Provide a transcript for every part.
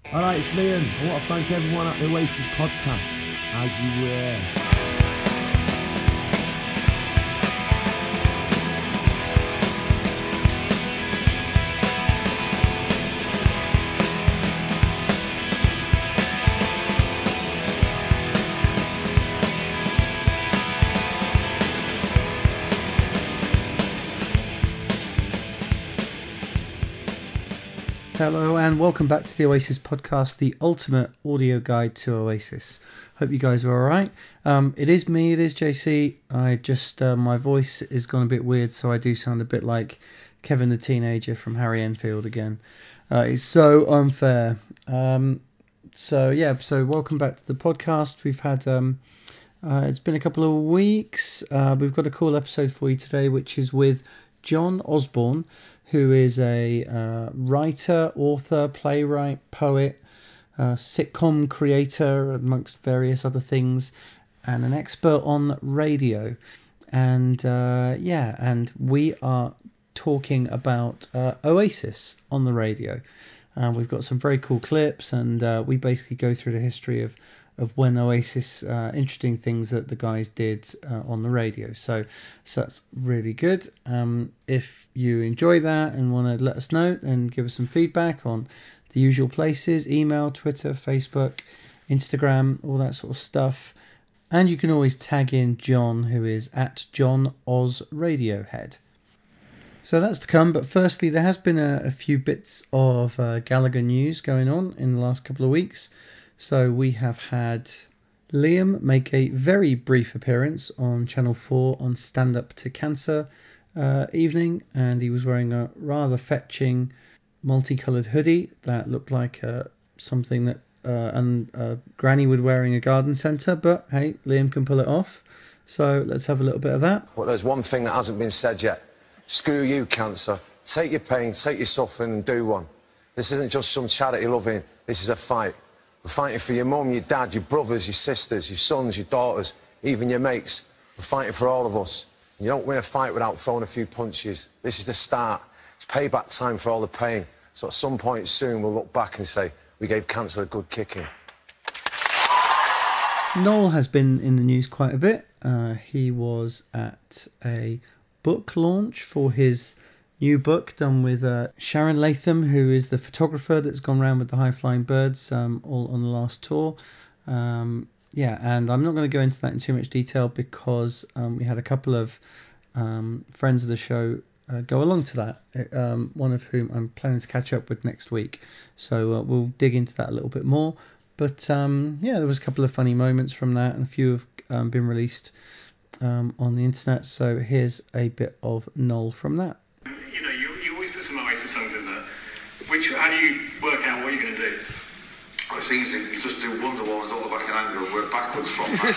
Alright, it's me, and I want to thank everyone at the Oasis podcast. As you were. Hello and welcome back to the Oasis podcast, the ultimate audio guide to Oasis. Hope you guys are alright. It is me, it is JC. I just, my voice is gone a bit weird, so I do sound a bit like Kevin the Teenager from Harry Enfield again. It's so unfair. So welcome back to the podcast. We've had, it's been a couple of weeks. We've got a cool episode for you today, which is with John Osborne, who is a writer, author, playwright, poet, sitcom creator, amongst various other things, and an expert on radio. And and we are talking about Oasis on the radio. We've got some very cool clips, and we basically go through the history of when Oasis, interesting things that the guys did on the radio. So that's really good. If you enjoy that and want to let us know and give us some feedback on the usual places, email, Twitter, Facebook, Instagram, all that sort of stuff. And you can always tag in John, who is at John Oz Radiohead. So that's to come, but firstly, there has been a few bits of Gallagher news going on in the last couple of weeks. So we have had Liam make a very brief appearance on Channel 4 on Stand Up to Cancer evening, and he was wearing a rather fetching multicoloured hoodie that looked like something that Granny would wear in a garden centre, but hey, Liam can pull it off. So let's have a little bit of that. But there's one thing that hasn't been said yet. Screw you, cancer. Take your pain, take your suffering and do one. This isn't just some charity loving, this is a fight. We're fighting for your mum, your dad, your brothers, your sisters, your sons, your daughters, even your mates. We're fighting for all of us. You don't win a fight without throwing a few punches. This is the start. It's payback time for all the pain. So at some point soon we'll look back and say, we gave cancer a good kicking. Noel has been in the news quite a bit. He was at a book launch for his new book done with Sharon Latham, who is the photographer that's gone around with the High Flying Birds all on the last tour. And I'm not going to go into that in too much detail because we had a couple of friends of the show go along to that, one of whom I'm planning to catch up with next week. So we'll dig into that a little bit more. But there was a couple of funny moments from that, and a few have been released on the internet. So here's a bit of Noel from that. You know, you always put some Oasis songs in there. How do you work out what you're going to do? Oh, it's easy. You just do Wonderwall and All the Back in Anger and work backwards from that.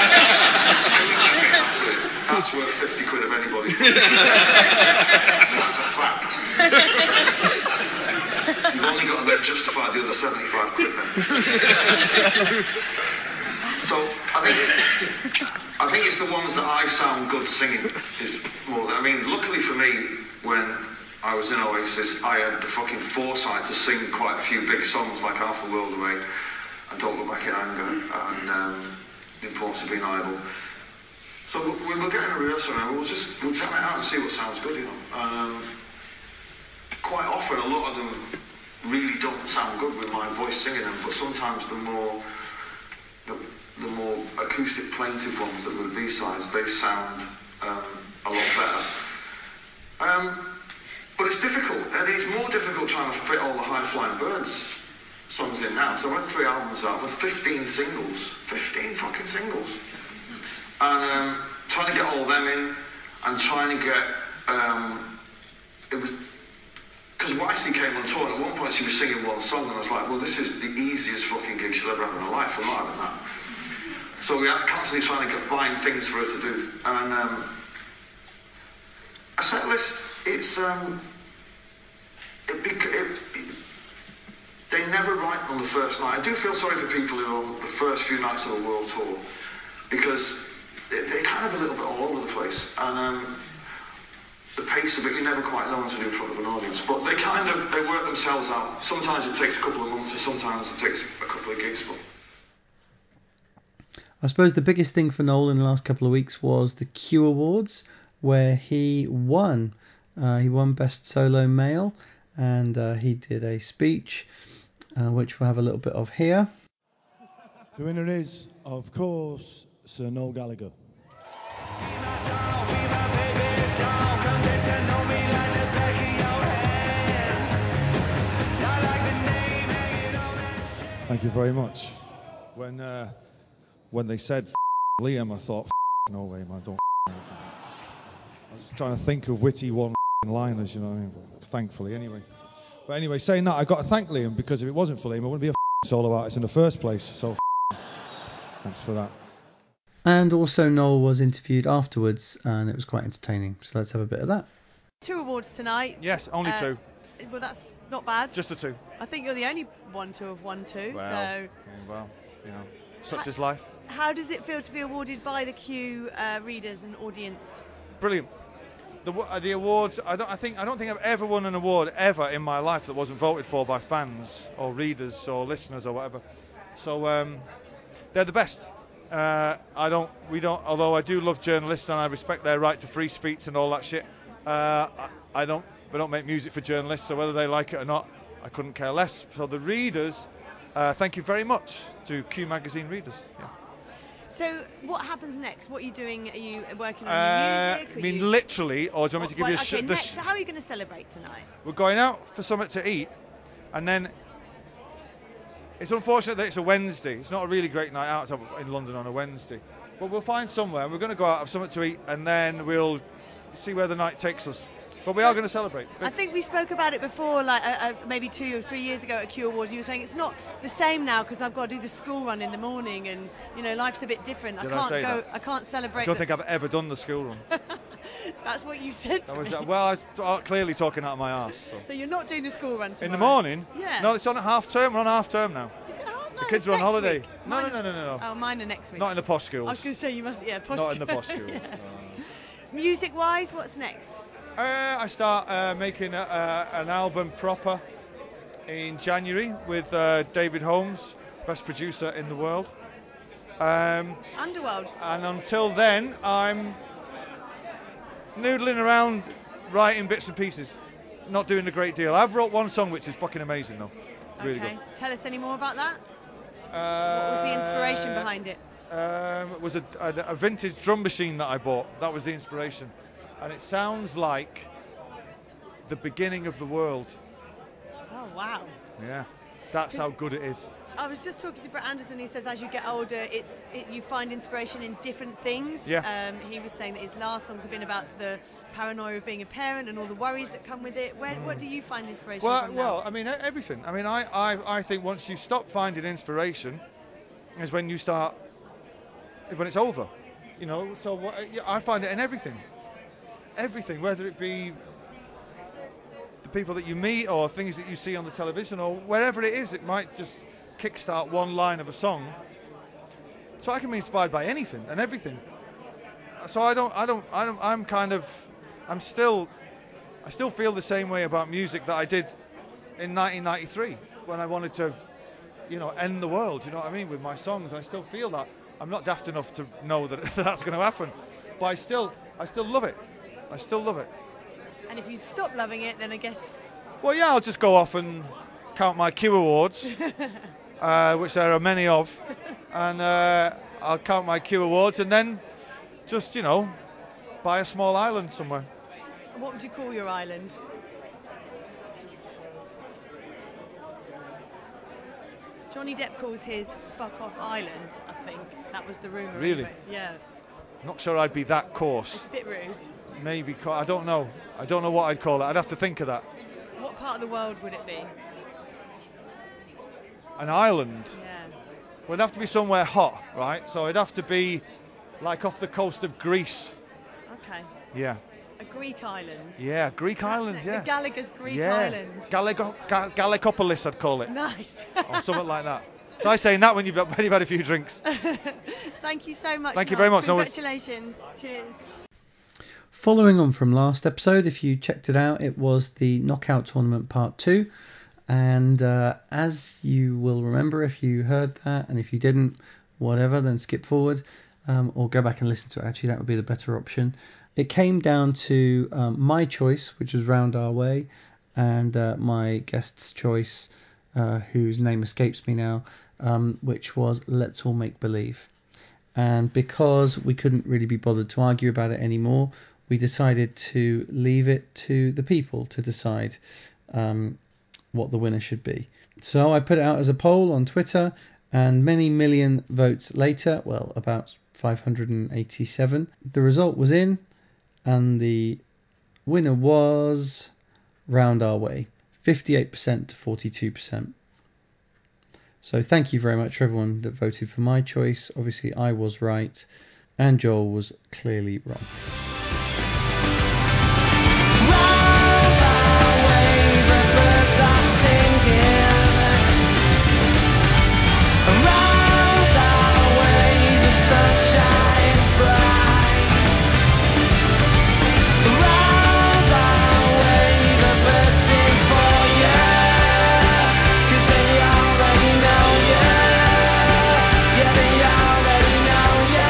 That's worth 50 quid of anybody. That's a fact. You've only got to justify the other 75 quid then. So I think it's the ones that I sound good singing is more than, I mean, luckily for me, when I was in Oasis, I had the fucking foresight to sing quite a few big songs like Half the World Away and Don't Look Back in Anger and The Importance of Being Idle. So we were getting a rehearsal and we'll jam it out and see what sounds good, you know. Quite often, a lot of them really don't sound good with my voice singing them, but sometimes the more acoustic plaintive ones that were the B-sides, they sound a lot better. But it's difficult, and it's more difficult trying to fit all the High Flying Birds songs in now. So I went 3 albums out with 15 singles, 15 fucking singles. And trying to get all them in, and trying to get, it was, because Wisey came on tour, and at one point she was singing one song, and I was like, well, this is the easiest fucking gig she'll ever have in her life, I'm not having that. So we are constantly trying to find things for her to do. And a set list, it's they never write on the first night. I do feel sorry for people who are on the first few nights of a world tour because they're kind of a little bit all over the place. And the pace of it, you never quite know until you're in front of an audience. But they work themselves out. Sometimes it takes a couple of months, and sometimes it takes a couple of gigs. But I suppose the biggest thing for Noel in the last couple of weeks was the Q Awards, where he won. He won Best Solo Male, and he did a speech, which we'll have a little bit of here. The winner is, of course, Sir Noel Gallagher. Thank you very much. When they said Liam, I thought, no way, man, don't. I was just trying to think of witty one-liners, you know what I mean? But thankfully, anyway. But anyway, saying that, I've got to thank Liam, because if it wasn't for Liam, I wouldn't be a solo artist in the first place. So thanks for that. And also Noel was interviewed afterwards, and it was quite entertaining. So let's have a bit of that. 2 awards tonight. Yes, only 2. Well, that's not bad. Just the 2. I think you're the only one to have won 2. Well, you know, such is life. How does it feel to be awarded by the Q readers and audience? Brilliant. The awards. I don't think I've ever won an award ever in my life that wasn't voted for by fans or readers or listeners or whatever. So they're the best. Although I do love journalists and I respect their right to free speech and all that shit. We don't make music for journalists, so whether they like it or not, I couldn't care less. So the readers, thank you very much to Q Magazine readers. Yeah. So what happens next? What are you doing? Are you working on your music? Literally, or do you want me to give you a next, how are you going to celebrate tonight? We're going out for something to eat, and then it's unfortunate that it's a Wednesday. It's not a really great night out in London on a Wednesday. But we'll find somewhere. We're going to go out, have something to eat, and then we'll see where the night takes us. But we are going to celebrate. I think we spoke about it before, like maybe 2 or 3 years ago at Q Awards. You were saying it's not the same now because I've got to do the school run in the morning, and you know life's a bit different. I can't celebrate. I don't think I've ever done the school run. That's what you said to me. Well, I was clearly talking out of my arse. So you're not doing the school run tomorrow? In the morning? Yeah. No, it's on at half term. We're on half term now. Is it half? No, the kids are on holiday. Week. No. Oh, mine are next week. Not in the posh schools. I was going to say you must. Yeah, posh. Not in the posh schools. Yeah. Music-wise, what's next? I start making an album proper in January with David Holmes, best producer in the world. Underworld. And until then, I'm noodling around writing bits and pieces, not doing a great deal. I've wrote one song which is fucking amazing though. Really okay. Good. Tell us any more about that. What was the inspiration behind it? It was a vintage drum machine that I bought. That was the inspiration. And it sounds like the beginning of the world. Oh, wow. Yeah, that's how good it is. I was just talking to Brett Anderson. He says as you get older, you find inspiration in different things. Yeah. He was saying that his last songs have been about the paranoia of being a parent and all the worries that come with it. What do you find inspiration from now? Well, I mean, everything. I mean, I think once you stop finding inspiration is when you start, when it's over. You know, so I find it in everything. Everything, whether it be the people that you meet or things that you see on the television or wherever it is, it might just kickstart one line of a song. So I can be inspired by anything and everything. So I still feel the same way about music that I did in 1993 when I wanted to, end the world. You know what I mean? With my songs, I still feel that. I'm not daft enough to know that that's going to happen, but I still love it. I still love it. And if you stop loving it, then I guess... Well, yeah, I'll just go off and count my Q Awards, which there are many of, and I'll count my Q Awards and then just, buy a small island somewhere. What would you call your island? Johnny Depp calls his Fuck Off Island, I think. That was the rumour. Really? Anyway. Yeah. Not sure I'd be that coarse. It's a bit rude. Maybe, I don't know. I don't know what I'd call it. I'd have to think of that. What part of the world would it be? An island? Yeah. Well, it'd have to be somewhere hot, right? So it'd have to be like off the coast of Greece. Okay. Yeah. A Greek island? Yeah, Greek island, yeah. The Gallagher's Greek island. Gallicopolis, I'd call it. Nice. Or something like that. Try saying that when you've had a few drinks. Thank you so much. Thank you very much. Congratulations. Cheers. Following on from last episode, if you checked it out, it was the Knockout Tournament Part 2. And as you will remember if you heard that, and if you didn't, whatever, then skip forward or go back and listen to it. Actually, that would be the better option. It came down to my choice, which was Round Our Way, and my guest's choice, whose name escapes me now, which was Let's All Make Believe. And because we couldn't really be bothered to argue about it anymore, we decided to leave it to the people to decide what the winner should be. So I put it out as a poll on Twitter, and many million votes later, well, about 587, the result was in, and the winner was Round Our Way, 58% to 42%. So thank you very much for everyone that voted for my choice. Obviously I was right, and Joel was clearly wrong. Round our way, the birds are singing. Round our way, the sunshine bright. Round our way, the birds sing for you, 'cause they already know you. Yeah, they already know you.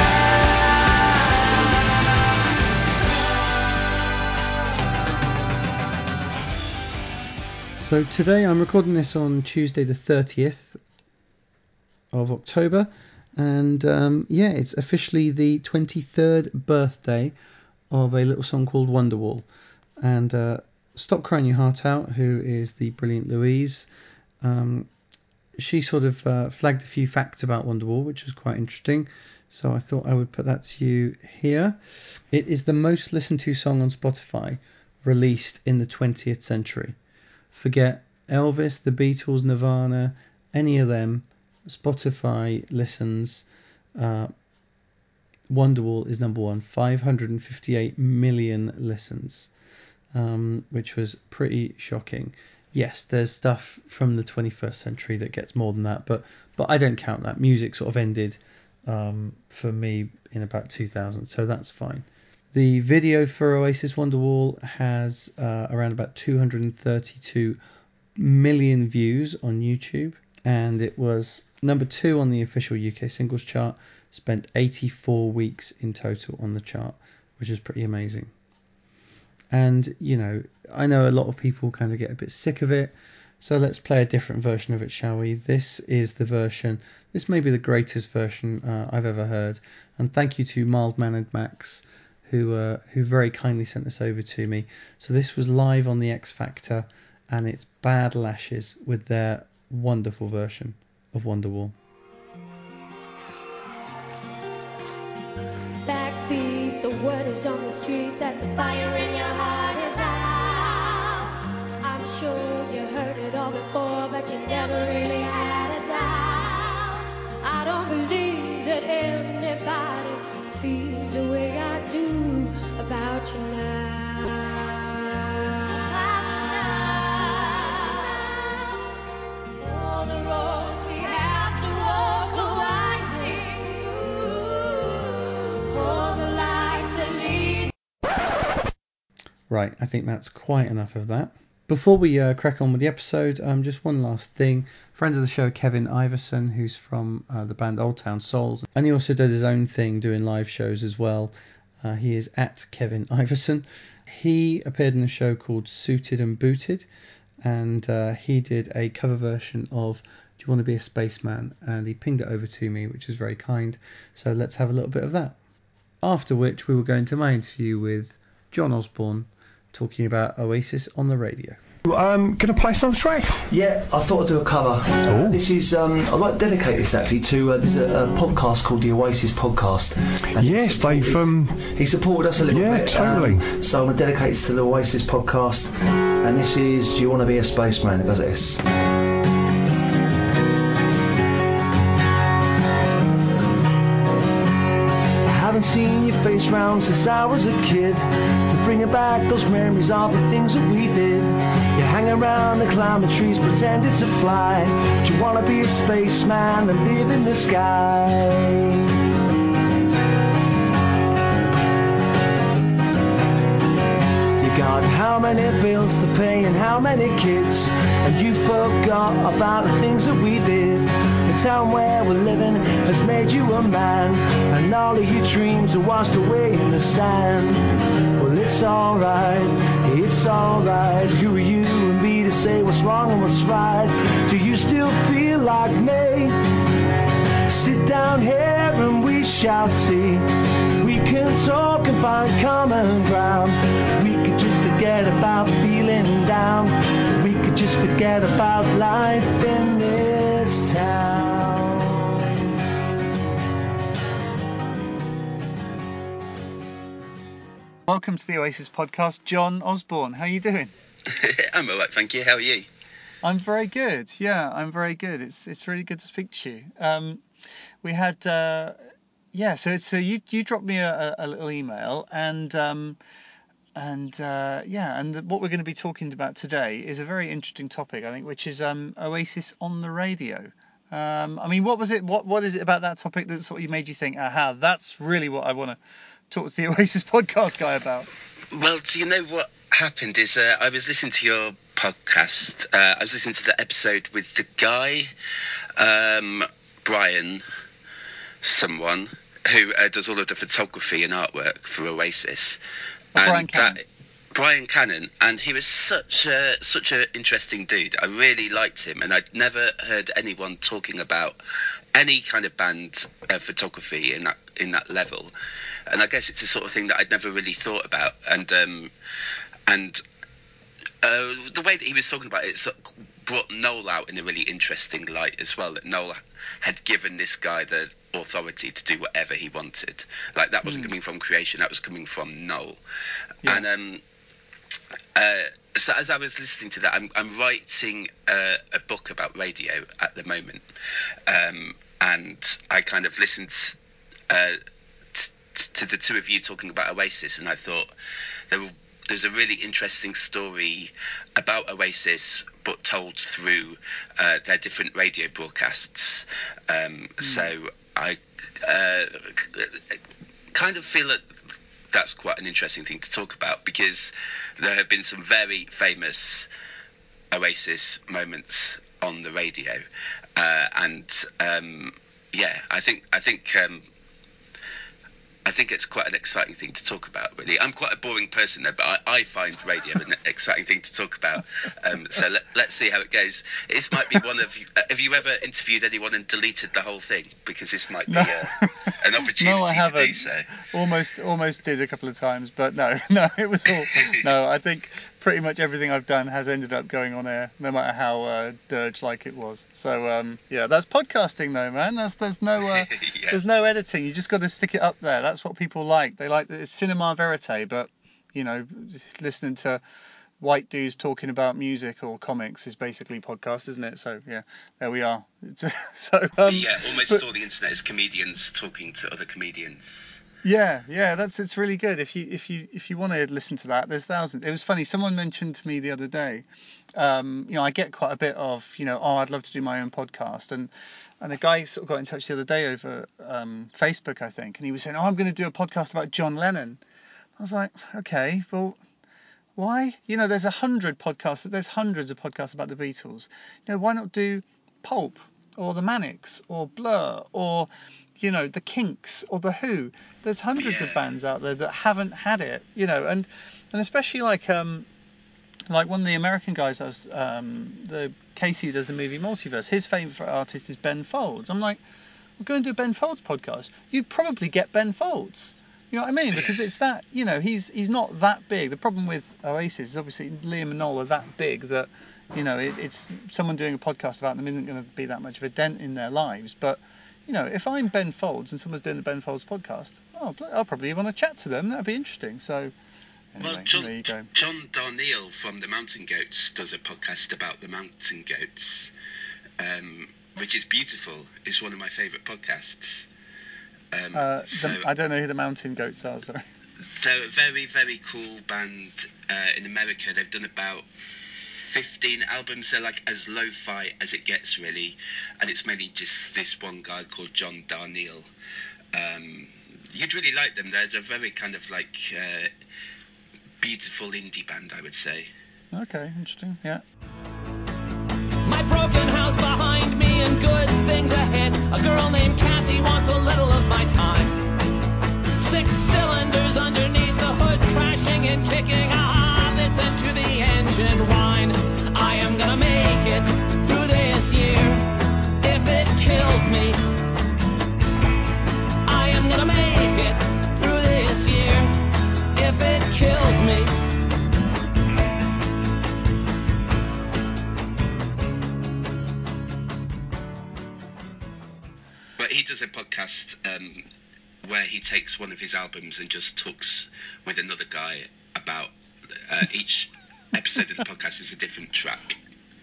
So today I'm recording this on Tuesday the 30th of October, and it's officially the 23rd birthday of a little song called Wonderwall. And Stop Crying Your Heart Out, who is the brilliant Louise, she sort of flagged a few facts about Wonderwall, which was quite interesting, so I thought I would put that to you here. It is the most listened to song on Spotify released in the 20th century. Forget Elvis, the Beatles, Nirvana, any of them. Spotify listens. Wonderwall is number one, 558 million listens, which was pretty shocking. Yes, there's stuff from the 21st century that gets more than that, but I don't count that. Music sort of ended for me in about 2000, so that's fine. The video for Oasis Wonderwall has around about 232 million views on YouTube, and it was number 2 on the official UK singles chart, spent 84 weeks in total on the chart, which is pretty amazing. And, you know, I know a lot of people kind of get a bit sick of it, so let's play a different version of it, shall we? This is the version, this may be the greatest version I've ever heard, and thank you to Mild Mannered Max, who very kindly sent this over to me. So this was live on the X Factor, and it's Bad Lashes with their wonderful version of Wonderwall. Backbeat, the word is on the street that the fire in your heart is out. I'm sure you heard it all before, but you never really had a doubt. I don't believe that anybody feels the way I do about you now. All the roads we have to walk are winding. All the lights that lead. Right, I think that's quite enough of that. Before we crack on with the episode, just one last thing. Friend of the show, Kevin Iverson, who's from the band Old Town Souls, and he also does his own thing doing live shows as well. He is at Kevin Iverson. He appeared in a show called Suited and Booted, and he did a cover version of Do You Want to Be a Spaceman? And he pinged it over to me, which is very kind. So let's have a little bit of that. After which we will go into my interview with John Osborne, talking about Oasis on the radio. Going to play another track? Yeah, I thought I'd do a cover. This is, I'd like to dedicate this actually to, there's a podcast called the Oasis Podcast. Yes, he supported us a little bit. Yeah, totally. So I'm going to dedicate this to the Oasis Podcast. And this is Do You Want to Be a Spaceman? It goes like this. I haven't seen your face round since I was a kid. Bringing back those memories of the things that we did. You hang around and climb the trees pretending to fly. Do you want to be a spaceman and live in the sky? got how many bills to pay and how many kids, and you forgot about the things that we did. The town where we're living has made you a man, and all of your dreams are washed away in the sand. Well, it's alright, who are you and me to say what's wrong and what's right? Do you still feel like me? Sit down here and we shall see. We can talk and find common ground. We could just forget about feeling down. We could just forget about life in this town. Welcome to the Oasis podcast, John Osborne. How are you doing? I'm all right, thank you. How are you? I'm very good. Yeah, I'm very good. It's really good to speak to you. We had so you dropped me a little email and what we're going to be talking about today is a very interesting topic, I think, which is Oasis on the radio. I mean, what was it? What is it about that topic that sort of made you think, aha, that's really what I want to talk to the Oasis podcast guy about? Well, do you know what happened is I was listening to your podcast. I was listening to the episode with the guy, Brian, someone who does all of the photography and artwork for Oasis. Brian Cannon, and he was such an interesting dude. I really liked him, and I'd never heard anyone talking about any kind of band photography in that level. And I guess it's a sort of thing that I'd never really thought about. And the way that he was talking about it sort of brought Noel out in a really interesting light as well. That Noel had given this guy the authority to do whatever he wanted. Like, that wasn't coming from creation, that was coming from Noel. Yeah. And so as I was listening to that, I'm writing a book about radio at the moment, and I kind of listened to the two of you talking about Oasis, and I thought there's a really interesting story about Oasis, but told through their different radio broadcasts. So I kind of feel that that's quite an interesting thing to talk about, because there have been some very famous Oasis moments on the radio, I think it's quite an exciting thing to talk about, really. I'm quite a boring person, though, but I find radio an exciting thing to talk about. So let's see how it goes. This might be one of you. Have you ever interviewed anyone and deleted the whole thing? Because this might be an opportunity no, I haven't. to do so. Almost did a couple of times, but no, it was all. No, I think pretty much everything I've done has ended up going on air, no matter how dirge-like it was. So that's podcasting, though, man. There's no editing. You just got to stick it up there. That's what people like. They like it's cinema verite, but listening to white dudes talking about music or comics is basically podcast, isn't it? So yeah, there we are. Almost all the internet is comedians talking to other comedians. Yeah, it's really good. If you want to listen to that, there's thousands. It was funny. Someone mentioned to me the other day. I get quite a bit of I'd love to do my own podcast, and a guy sort of got in touch the other day over Facebook, I think, and he was saying, I'm going to do a podcast about John Lennon. I was like, okay, well, why? There's 100 podcasts. There's hundreds of podcasts about the Beatles. Why not do Pulp or the Manics or Blur or the Kinks or the Who? There's hundreds of bands out there that haven't had it, and especially like one of the American guys, the Casey who does the movie Multiverse, his favourite artist is Ben Folds. I'm like, we're going to do a Ben Folds podcast. You'd probably get Ben Folds. You know what I mean? Because it's that, he's not that big. The problem with Oasis is obviously Liam and Noel are that big that, it's someone doing a podcast about them isn't going to be that much of a dent in their lives. But, if I'm Ben Folds and someone's doing the Ben Folds podcast, I'll probably want to chat to them. That'd be interesting. So, anyway, there you go. John Darnielle from the Mountain Goats does a podcast about the Mountain Goats, which is beautiful. It's one of my favourite podcasts. I don't know who the Mountain Goats are, sorry. They're a very, very cool band in America. They've done about 15 albums. They're like as lo-fi as it gets, really. And it's mainly just this one guy called John Darnielle. You'd really like them. They're very kind of like beautiful indie band, I would say. Okay, interesting. Yeah. My broken house behind me and good things ahead. A girl named Kathy wants a little of my time. 6 cylinders underneath the hood, crashing and kicking. Ah, listen to the engine whine. I am gonna make it through this year. If it kills me, I am gonna make it through this year. If it kills me. But he does a podcast where he takes one of his albums and just talks with another guy about each episode of the podcast is a different track.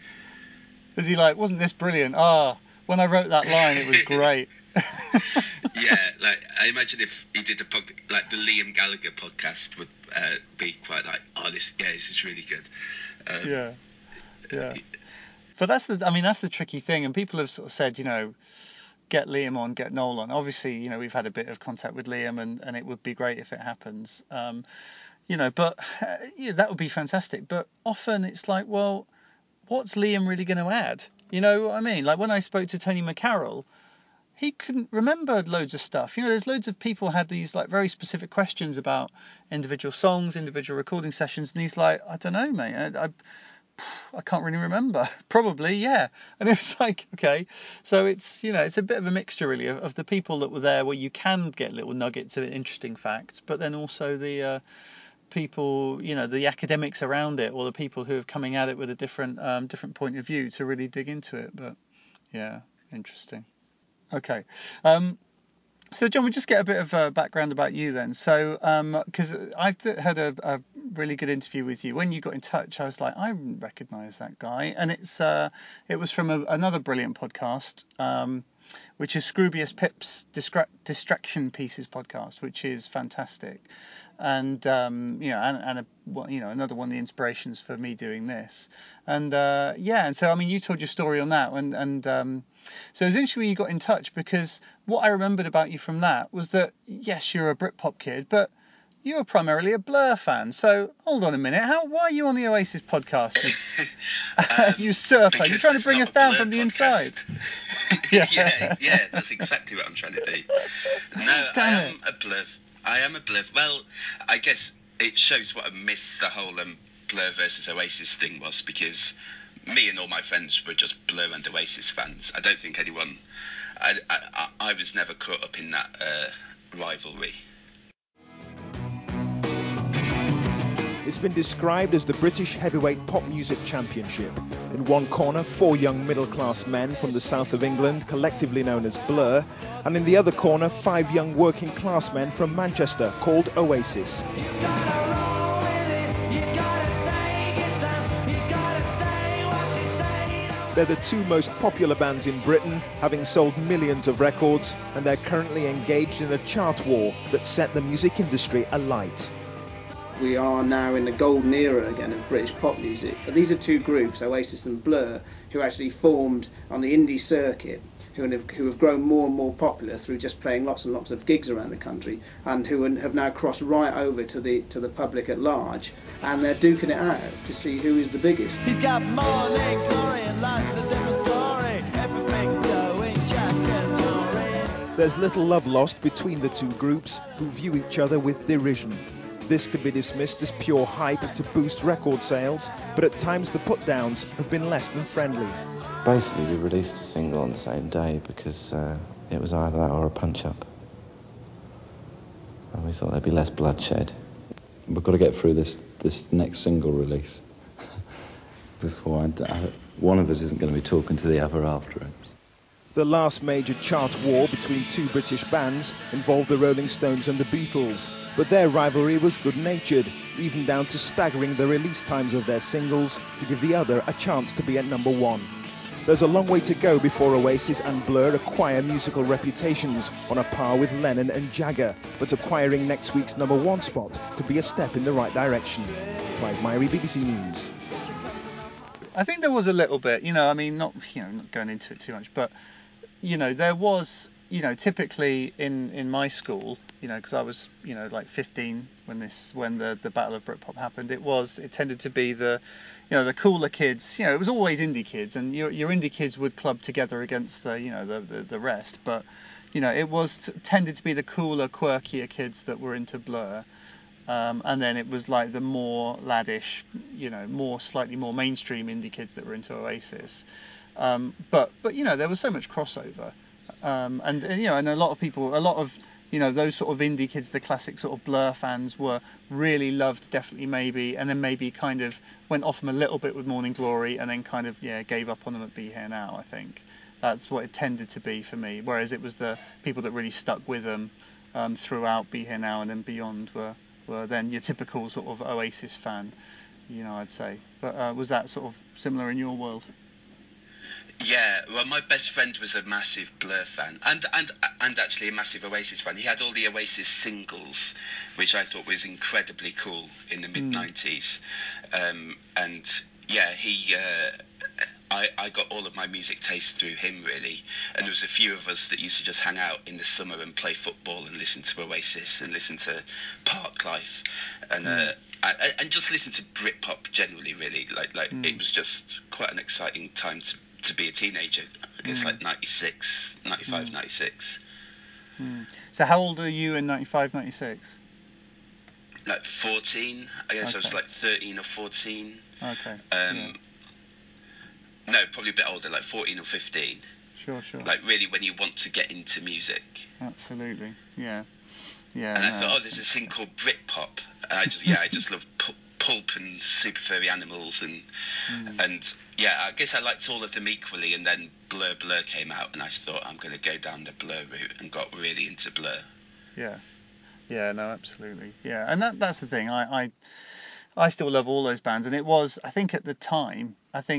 Is he like, wasn't this brilliant? When I wrote that line, it was great. Yeah, like I imagine if he did like the Liam Gallagher podcast would be quite like, this is really good. Yeah. But that's the tricky thing, and people have sort of said, get Liam on, get Noel on. Obviously, we've had a bit of contact with Liam, and it would be great if it happens. But that would be fantastic. But often it's like, well, what's Liam really going to add? You know what I mean? Like when I spoke to Tony McCarroll, he couldn't remember loads of stuff. There's loads of people had these like very specific questions about individual songs, individual recording sessions, and he's like, I don't know, mate. I can't really remember. Probably, yeah. And it's like, okay. So it's, it's a bit of a mixture really of the people that were there where you can get little nuggets of interesting facts, but then also the people, the academics around it, or the people who are coming at it with a different point of view to really dig into it. But yeah, interesting. Okay. So John, we'll just get a bit of background about you then. So, because I've had a really good interview with you. When you got in touch, I was like, I recognise that guy, and it was from another brilliant podcast, which is Scroobius Pip's Distraction Pieces podcast, which is fantastic, and another one of the inspirations for me doing this, and so you told your story on that, and so it was interesting when you got in touch, because what I remembered about you from that was that yes, you're a Britpop kid, but you're primarily a Blur fan. So hold on a minute, why are you on the Oasis podcast? Usurper, you're trying to bring us down from the inside. yeah, that's exactly what I'm trying to do. No, I am a Blur. Well, I guess it shows what a myth the whole Blur versus Oasis thing was, because me and all my friends were just Blur and Oasis fans. I don't think anyone. I was never caught up in that rivalry. It's been described as the British Heavyweight Pop Music Championship. In one corner, 4 young middle-class men from the south of England, collectively known as Blur, and in the other corner, 5 young working-class men from Manchester, called Oasis. They're the 2 most popular bands in Britain, having sold millions of records, and they're currently engaged in a chart war that set the music industry alight. We are now in the golden era again of British pop music. But these are 2 groups, Oasis and Blur, who actually formed on the indie circuit, who have grown more and more popular through just playing lots and lots of gigs around the country, and who have now crossed right over to the public at large, and they're duking it out to see who is the biggest. He's got morning glory and life's a different story. Everything's going Jack and Jory. There's little love lost between the 2 groups, who view each other with derision. This could be dismissed as pure hype to boost record sales, but at times the put-downs have been less than friendly. Basically, we released a single on the same day because it was either that or a punch-up. And we thought there'd be less bloodshed. We've got to get through this next single release before one of us isn't going to be talking to the other after it. The last major chart war between 2 British bands involved the Rolling Stones and the Beatles, but their rivalry was good-natured, even down to staggering the release times of their singles to give the other a chance to be at number 1. There's a long way to go before Oasis and Blur acquire musical reputations on a par with Lennon and Jagger, but acquiring next week's number 1 spot could be a step in the right direction. Clive Myrie, BBC News. I think there was a little bit, not going into it too much, but there was, typically in my school, because I was, like 15 when the Battle of Britpop happened, it tended to be the cooler kids. It was always indie kids, and your indie kids would club together against the rest, but it tended to be the cooler, quirkier kids that were into Blur. And then it was like the more laddish, slightly more mainstream indie kids that were into Oasis. But there was so much crossover, and a lot of people, those sort of indie kids, the classic sort of Blur fans, were really loved Definitely Maybe, and then maybe kind of went off them a little bit with Morning Glory, and then kind of gave up on them at Be Here Now. I think that's what it tended to be for me. Whereas it was the people that really stuck with them throughout Be Here Now and then beyond were then your typical sort of Oasis fan, I'd say. But was that sort of similar in your world? Yeah, well, my best friend was a massive Blur fan, and actually a massive Oasis fan. He had all the Oasis singles, which I thought was incredibly cool in the mid-90s. And yeah, I got all of my music taste through him, really. And there was a few of us that used to just hang out in the summer and play football and listen to Oasis and listen to Parklife and just listen to Britpop generally, really. It was just quite an exciting time to be a teenager. I guess like 96, 95, 96. So how old are you in 95, 96? Like 14, I guess. Okay. I was like 13 or 14. Okay. No, probably a bit older, like 14 or 15. Sure. Like really when you want to get into music. Absolutely, yeah. And I thought, there's this thing called Britpop. And I just love Pulp and Super Furry Animals and I guess I liked all of them equally. And then Blur came out, and I thought I'm going to go down the Blur route, and got really into Blur. Yeah, no, absolutely. Yeah, and that's the thing. I still love all those bands, and it was, I think at the time,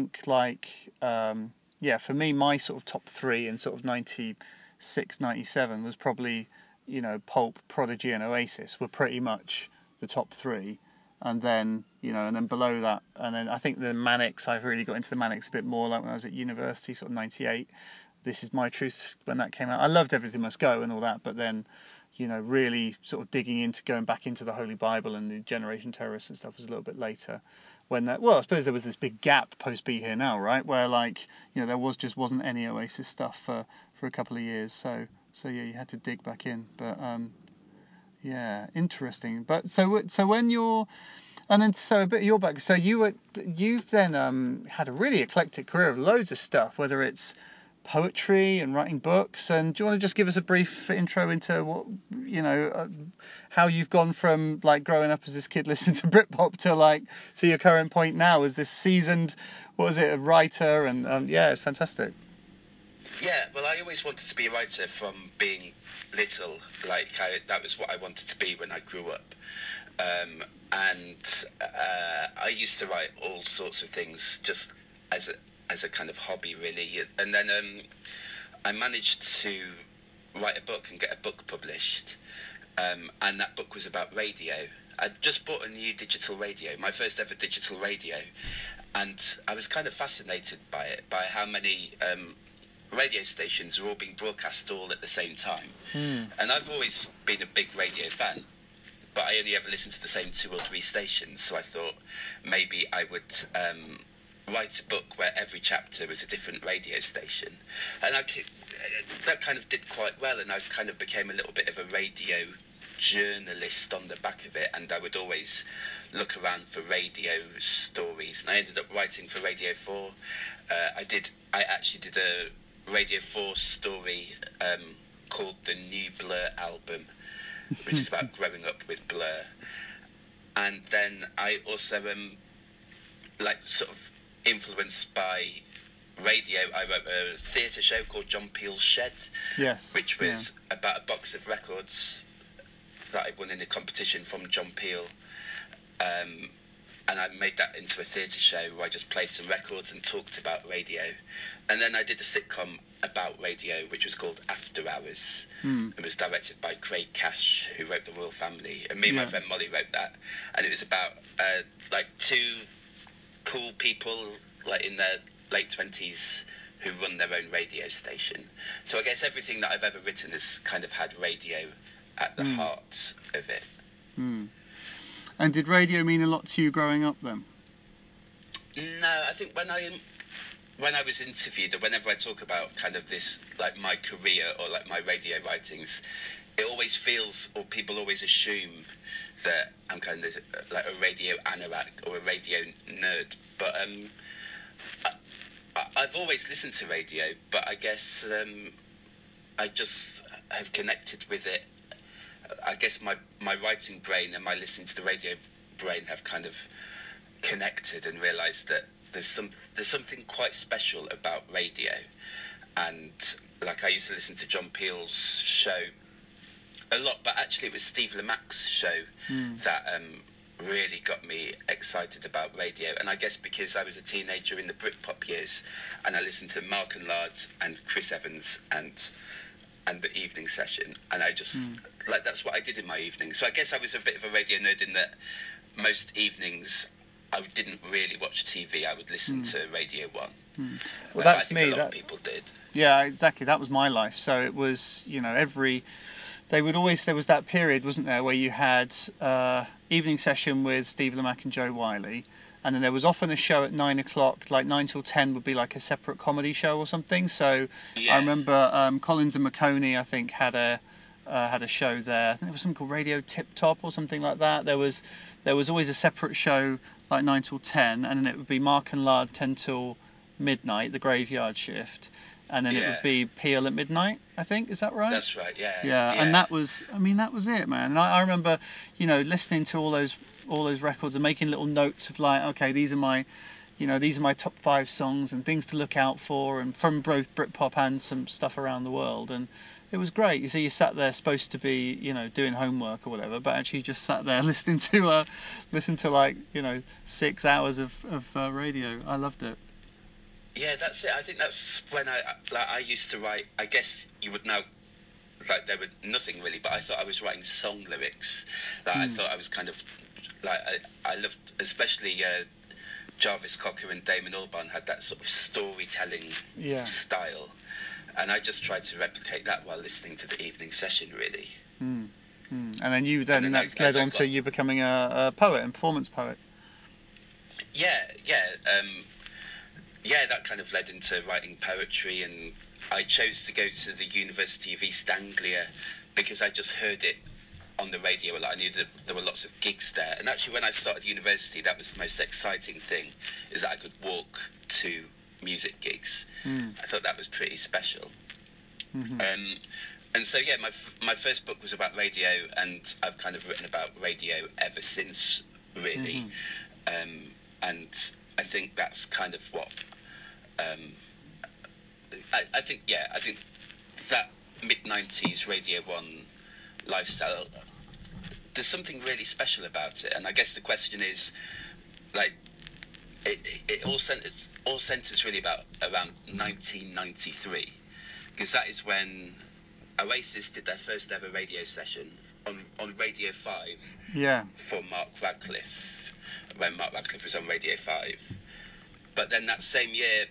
for me, my sort of top three in sort of 96, 97 was probably, Pulp, Prodigy and Oasis were pretty much the top three. And then, and then below that, and then I think the Manics, I've really got into the Manics a bit more, like when I was at university, sort of 98. This Is My Truth, when that came out. I loved Everything Must Go and all that, but then, really sort of going back into the Holy Bible and the Generation Terrorists and stuff was a little bit later. I suppose there was this big gap post Be Here Now, right? Where there wasn't any Oasis stuff for a couple of years. So yeah, you had to dig back in. But yeah, interesting. But so when you're, and then so a bit of your back. So you've then had a really eclectic career of loads of stuff, whether it's poetry and writing books. And do you want to just give us a brief intro into what how you've gone from like growing up as this kid listening to Britpop to your current point now as this seasoned, a writer? And it's fantastic. Yeah, well, I always wanted to be a writer from being little. That was what I wanted to be when I grew up. And I used to write all sorts of things just as a kind of hobby, really. And then I managed to write a book and get a book published. And that book was about radio. I just bought a new digital radio, my first ever digital radio. And I was kind of fascinated by it, by how many radio stations are all being broadcast all at the same time. And I've always been a big radio fan, but I only ever listened to the same 2 or 3 stations. So I thought maybe I would write a book where every chapter was a different radio station. And that kind of did quite well, and I kind of became a little bit of a radio journalist on the back of it, and I would always look around for radio stories, and I ended up writing for Radio 4. I actually did a Radio 4 story called The New Blur Album, which is about growing up with Blur. And then I also sort of influenced by radio, I wrote a theatre show called John Peel's Shed, which was about a box of records that I won in a competition from John Peel. And I made that into a theatre show where I just played some records and talked about radio. And then I did a sitcom about radio, which was called After Hours. It was directed by Craig Cash, who wrote The Royal Family. And me and my friend Molly wrote that. And it was about 2 cool people, in their late 20s, who run their own radio station. So I guess everything that I've ever written has kind of had radio at the heart of it. And did radio mean a lot to you growing up then? No, I think when I was interviewed, or whenever I talk about kind of this, like my career or like my radio writings, it always feels, or people always assume that I'm kind of like a radio anorak or a radio nerd. But I've always listened to radio, but I guess I just have connected with it. I guess my writing brain and my listening to the radio brain have kind of connected and realised that there's something quite special about radio. And like I used to listen to John Peel's show a lot, but actually it was Steve Lamacq's show that really got me excited about radio. And I guess because I was a teenager in the Britpop years, and I listened to Mark and Lard and Chris Evans and the evening session, and I just like, that's what I did in my evening. So I guess I was a bit of a radio nerd in that most evenings I didn't really watch TV. I would listen to Radio 1. Well, that's I think me. A lot of people did. Yeah, exactly. That was my life. So it was, you know, there was that period, wasn't there, where you had evening session with Steve Lamacq and Joe Wiley, and then there was often a show at 9 o'clock, like 9 till 10 would be like a separate comedy show or something. So I remember Collins and McConey, I think, had a show there. I think there was something called Radio Tip Top or something like that. There was always a separate show like 9 till 10, and then it would be Mark and Lard 10 till midnight, the graveyard shift, and then it would be Peel at midnight, I think. Is that right? That's right. Yeah. And that was it, man. And I remember, you know, listening to all those records and making little notes of like, okay, these are my top 5 songs and things to look out for, and from both Britpop and some stuff around the world. And it was great. You see, you sat there supposed to be, you know, doing homework or whatever, but actually you just sat there listening to like, you know, 6 hours of radio. I loved it. Yeah, that's it. I think that's when I used to write. I guess you would know, like, there were nothing really, but I thought I was writing song lyrics. Like I thought I was kind of like, I loved, especially Jarvis Cocker and Damon Albarn had that sort of storytelling style, and I just tried to replicate that while listening to the evening session, really. And then that's led on to you becoming a poet and performance poet. That kind of led into writing poetry, and I chose to go to the University of East Anglia because I just heard it on the radio a lot. I knew that there were lots of gigs there, and actually when I started university, that was the most exciting thing, is that I could walk to music gigs. I thought that was pretty special. And so my first book was about radio, and I've kind of written about radio ever since, really. And I think that's kind of what I think that mid-90s Radio 1 lifestyle, there's something really special about it. And I guess the question is, like, it all centres really around 1993, because that is when Oasis did their first ever radio session on Radio 5 for Mark Radcliffe, when Mark Radcliffe was on Radio 5. But then that same year,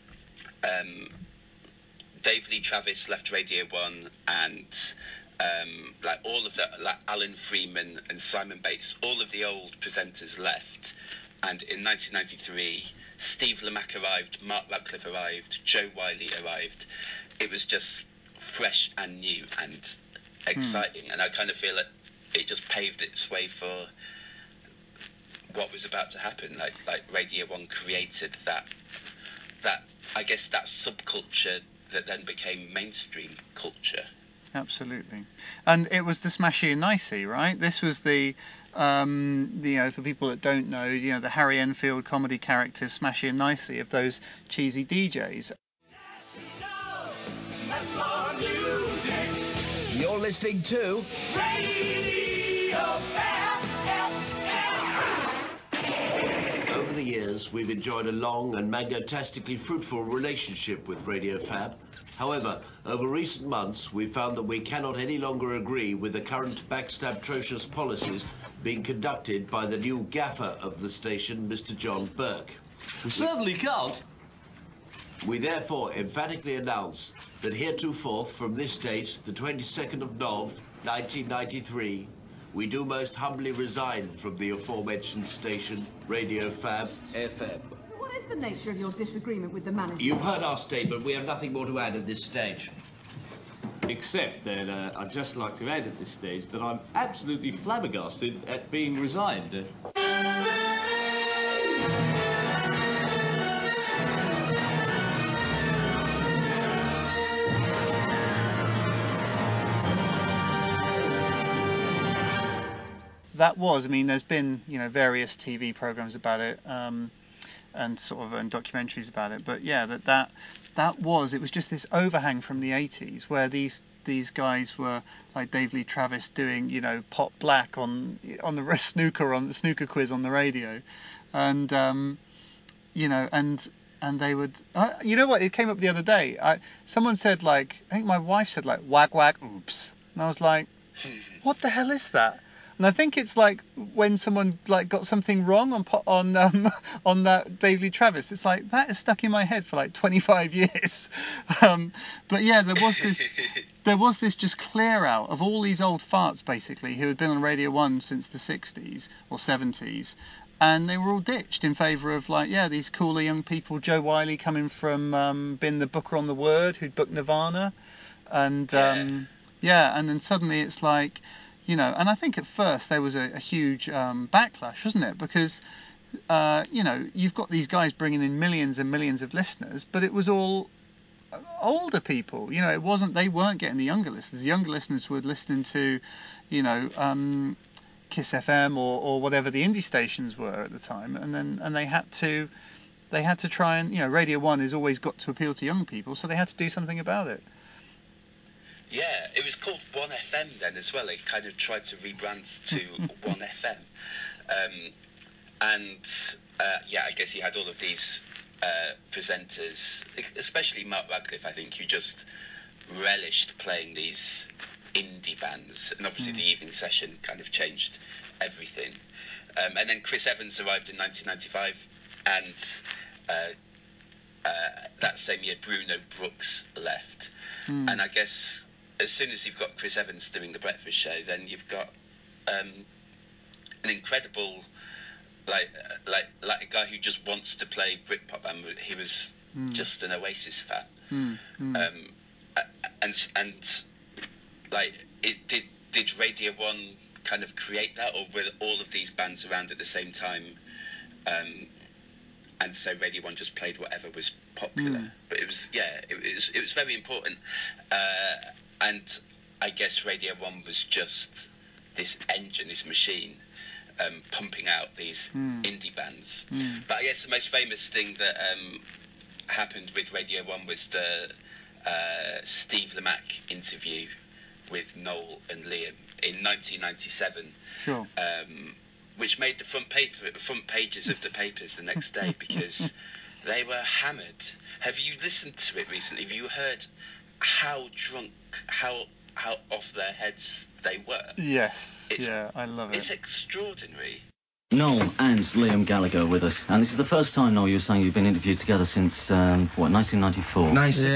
Dave Lee Travis left Radio 1, and like all of the, like Alan Freeman and Simon Bates, all of the old presenters left. And in 1993, Steve Lamacq arrived, Mark Radcliffe arrived, Joe Wiley arrived. It was just fresh and new and exciting, and I kind of feel that it just paved its way for what was about to happen. Like Radio 1 created that I guess that subculture that then became mainstream culture. Absolutely. And it was the Smashy and Nicey, right? This was the for people that don't know, the Harry Enfield comedy characters, Smashy and Nicey, of those cheesy DJs. You're listening to Radio Over the years, we've enjoyed a long and mangotastically fruitful relationship with Radio Fab. However, over recent months, we've found that we cannot any longer agree with the current backstab-trocious policies being conducted by the new gaffer of the station, Mr. John Burke. We certainly can't. We therefore emphatically announce that heretofore, from this date, the 22nd of Nov, 1993, we do most humbly resign from the aforementioned station, Radio Fab FM. What is the nature of your disagreement with the manager? You've heard our statement. We have nothing more to add at this stage. Except that I'd just like to add at this stage that I'm absolutely flabbergasted at being resigned. That was, I mean, there's been, various TV programs about it, and documentaries about it. But yeah, it was just this overhang from the 80s where these guys were like Dave Lee Travis doing, Pot Black on the snooker quiz on the radio, and and they would, what, it came up the other day. Someone said I think my wife said whack whack oops, and I was like, what the hell is that? And I think it's like when someone got something wrong on that Dave Lee Travis. It's like that is stuck in my head for 25 years. But yeah, there was this just clear out of all these old farts basically who had been on Radio 1 since the 60s or 70s, and they were all ditched in favour of these cooler young people. Joe Wiley coming from being the booker on The Word who'd booked Nirvana, and and then suddenly it's like. And I think at first there was a huge backlash, wasn't it? Because, you've got these guys bringing in millions and millions of listeners, but it was all older people. It wasn't, they weren't getting the younger listeners. The younger listeners were listening to, Kiss FM or whatever the indie stations were at the time, and they had to try and, Radio 1 has always got to appeal to young people, so they had to do something about it. Yeah, it was called 1FM then as well. It kind of tried to rebrand to 1FM. I guess you had all of these presenters, especially Mark Radcliffe, I think, who just relished playing these indie bands. And obviously the evening session kind of changed everything. And then Chris Evans arrived in 1995, and that same year Bruno Brooks left. And I guess as soon as you've got Chris Evans doing the breakfast show, then you've got an incredible, like a guy who just wants to play Britpop, and he was just an Oasis fan. Did Radio 1 kind of create that, or were all of these bands around at the same time? And so Radio 1 just played whatever was popular. But it was very important. And I guess Radio 1 was just this engine, this machine, pumping out these indie bands. But I guess the most famous thing that happened with Radio 1 was the Steve Lamacq interview with Noel and Liam in 1997. Sure. Which made the front pages of the papers the next day because they were hammered. Have you listened to it recently? Have you heard how drunk, how off their heads they were? Yes. I love it. It's extraordinary. Noel and Liam Gallagher with us, and this is the first time, Noel, you're saying you've been interviewed together since 1994.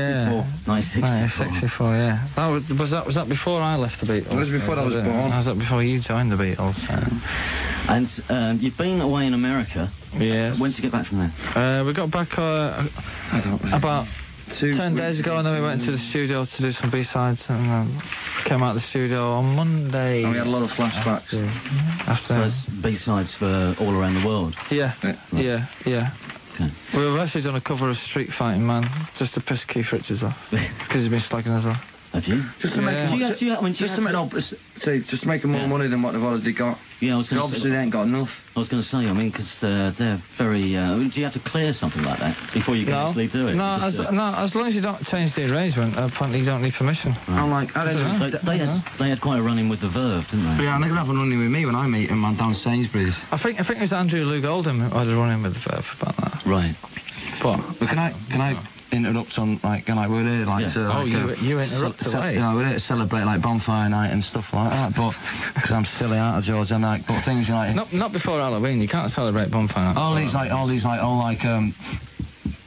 1964, yeah. Was that before I left the Beatles? It was before I was born. Was that before you joined the Beatles? And you've been away in America. Yes. When did you get back from there? We got back about 10 days ago, and then we went to the studio to do some B-sides, and came out of the studio on Monday. And we had a lot of flashbacks. So B-sides for all around the world. Yeah. Okay. We've actually done a cover of Street Fighting Man, just to piss Keith Richards off, because he's been slagging us off. Have you? Just to make more money than what they've already got. Yeah, I was going to say. Obviously, they ain't got enough. I was going to say, because they're very. Do you have to clear something like that before you can actually do it? No, as long as you don't change the arrangement, apparently you don't need permission. Right. I'm like, they had quite a run-in with the Verve, didn't they? Yeah, they're going to have a run-in with me when I meet him on down Sainsbury's. I think it was Andrew Loog Oldham who had a run-in with the Verve about that. Right. But can I interrupt on we're here you interrupt away. We're here to celebrate bonfire night and stuff like that, but because I'm silly out of George and but things not before Halloween. You can't celebrate bonfire night. All these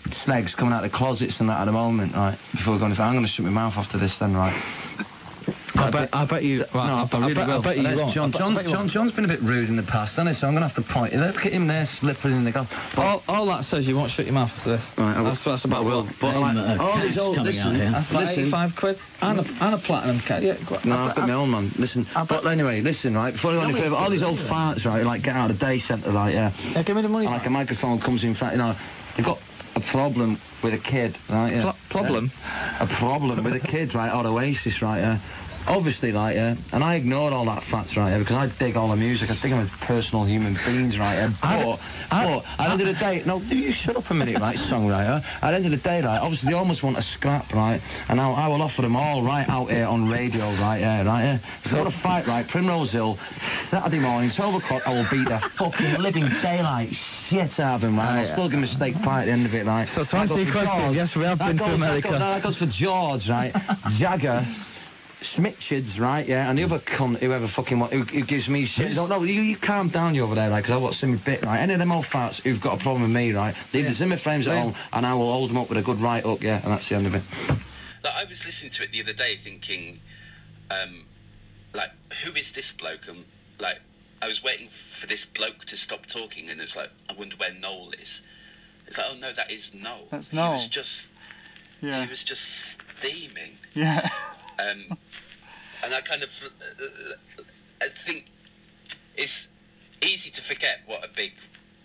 snags coming out of the closets and that at the moment, right? Before we're going, I'm going to shut my mouth after this then, right? I bet you. Right, No, I bet you won't. John's been a bit rude in the past, hasn't he? So I'm going to have to point. Look at him there, slipping in the goal. All that says you won't shut your mouth after this. Right, that's about will. But all these old, That's like 85 quid and a platinum card. Yeah, no, I've got my own, man. Listen, but anyway, listen, right? Before I go any further, all these old farts, right? Like get out of the day centre, like Yeah, give me the money. And like a microphone comes in front, they've got a problem with a kid, right? Yeah. Problem? A problem with a kid, right? Or Oasis, right? Yeah. Obviously, like, and I ignored all that facts, right, because I dig all the music, I dig them as personal human beings, right, but at the end of the day, no, you shut up a minute, right, songwriter, at the end of the day, right, obviously they almost want a scrap, right, and I will offer them all right out here on radio, right, if they want to fight, right, Primrose Hill, Saturday morning, 12 o'clock, I will beat the fucking living daylight shit out of them, right, I'll still give them a steak fight at the end of it, right. So to answer your question, yes, we have been to America. That goes for George, right, Jagger, Smitchards, right, and the other cunt, whoever fucking who gives me shit. No, you calm down, you over there, right, because I've got some bit, right. Any of them old farts who've got a problem with me, right, leave the Zimmer frames at home, and I will hold them up with a good right hook, and that's the end of it. Like, I was listening to it the other day thinking, like, who is this bloke? And, like, I was waiting for this bloke to stop talking, and it's like, I wonder where Noel is. It's like, oh no, that is Noel. That's Noel. He was just steaming. Yeah. And I kind of, I think it's easy to forget what a big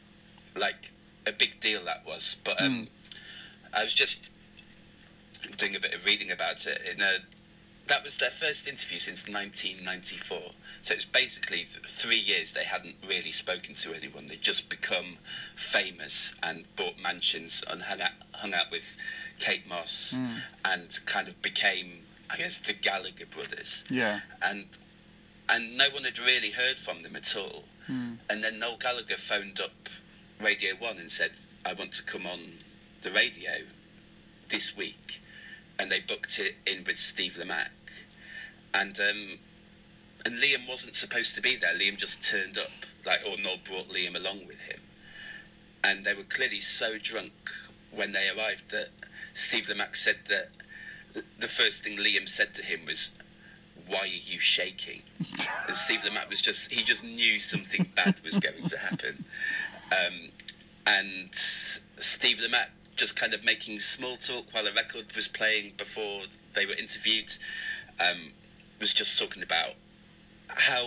deal that was. But I was just doing a bit of reading about it. That was their first interview since 1994. So it's basically 3 years they hadn't really spoken to anyone. They'd just become famous and bought mansions and hung out with Kate Moss and kind of became, I guess, the Gallagher brothers. Yeah. And no one had really heard from them at all. And then Noel Gallagher phoned up Radio 1 and said, I want to come on the radio this week. And they booked it in with Steve Lamacq. And Liam wasn't supposed to be there. Liam just turned up, or Noel brought Liam along with him. And they were clearly so drunk when they arrived that Steve Lamacq said that the first thing Liam said to him was, why are you shaking? And Steve Lamacq he just knew something bad was going to happen. And Steve Lamacq just kind of making small talk while a record was playing before they were interviewed, was just talking about how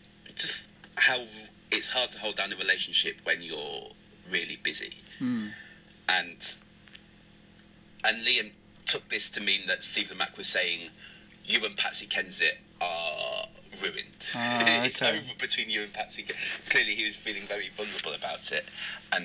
it's hard to hold down a relationship when you're really busy. And Liam took this to mean that Steve Lamacq was saying, you and Patsy Kensit are ruined. It's over between you and Patsy. Clearly he was feeling very vulnerable about it. And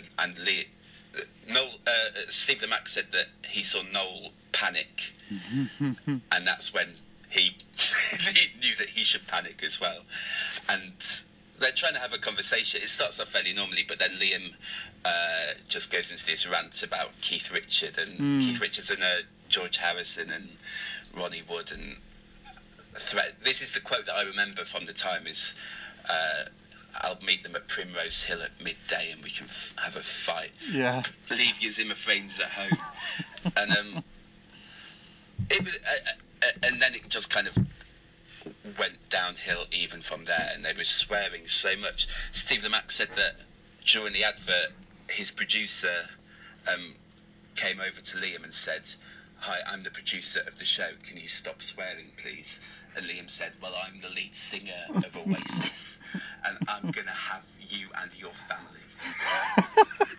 Steve Lamacq said that he saw Noel panic. And that's when he knew that he should panic as well. And they're trying to have a conversation. It starts off fairly normally, but then Liam just goes into this rant about Keith Richards and George Harrison and Ronnie Wood and this is the quote that I remember from the time is I'll meet them at Primrose Hill at midday and we can have a fight. Yeah. Leave your Zimmer frames at home. And it was, and then it just kind of went downhill even from there, and they were swearing so much. Steve Lamacq said that during the advert, his producer came over to Liam and said, hi, I'm the producer of the show, can you stop swearing please? And Liam said, well, I'm the lead singer of Oasis and I'm gonna have you and your family.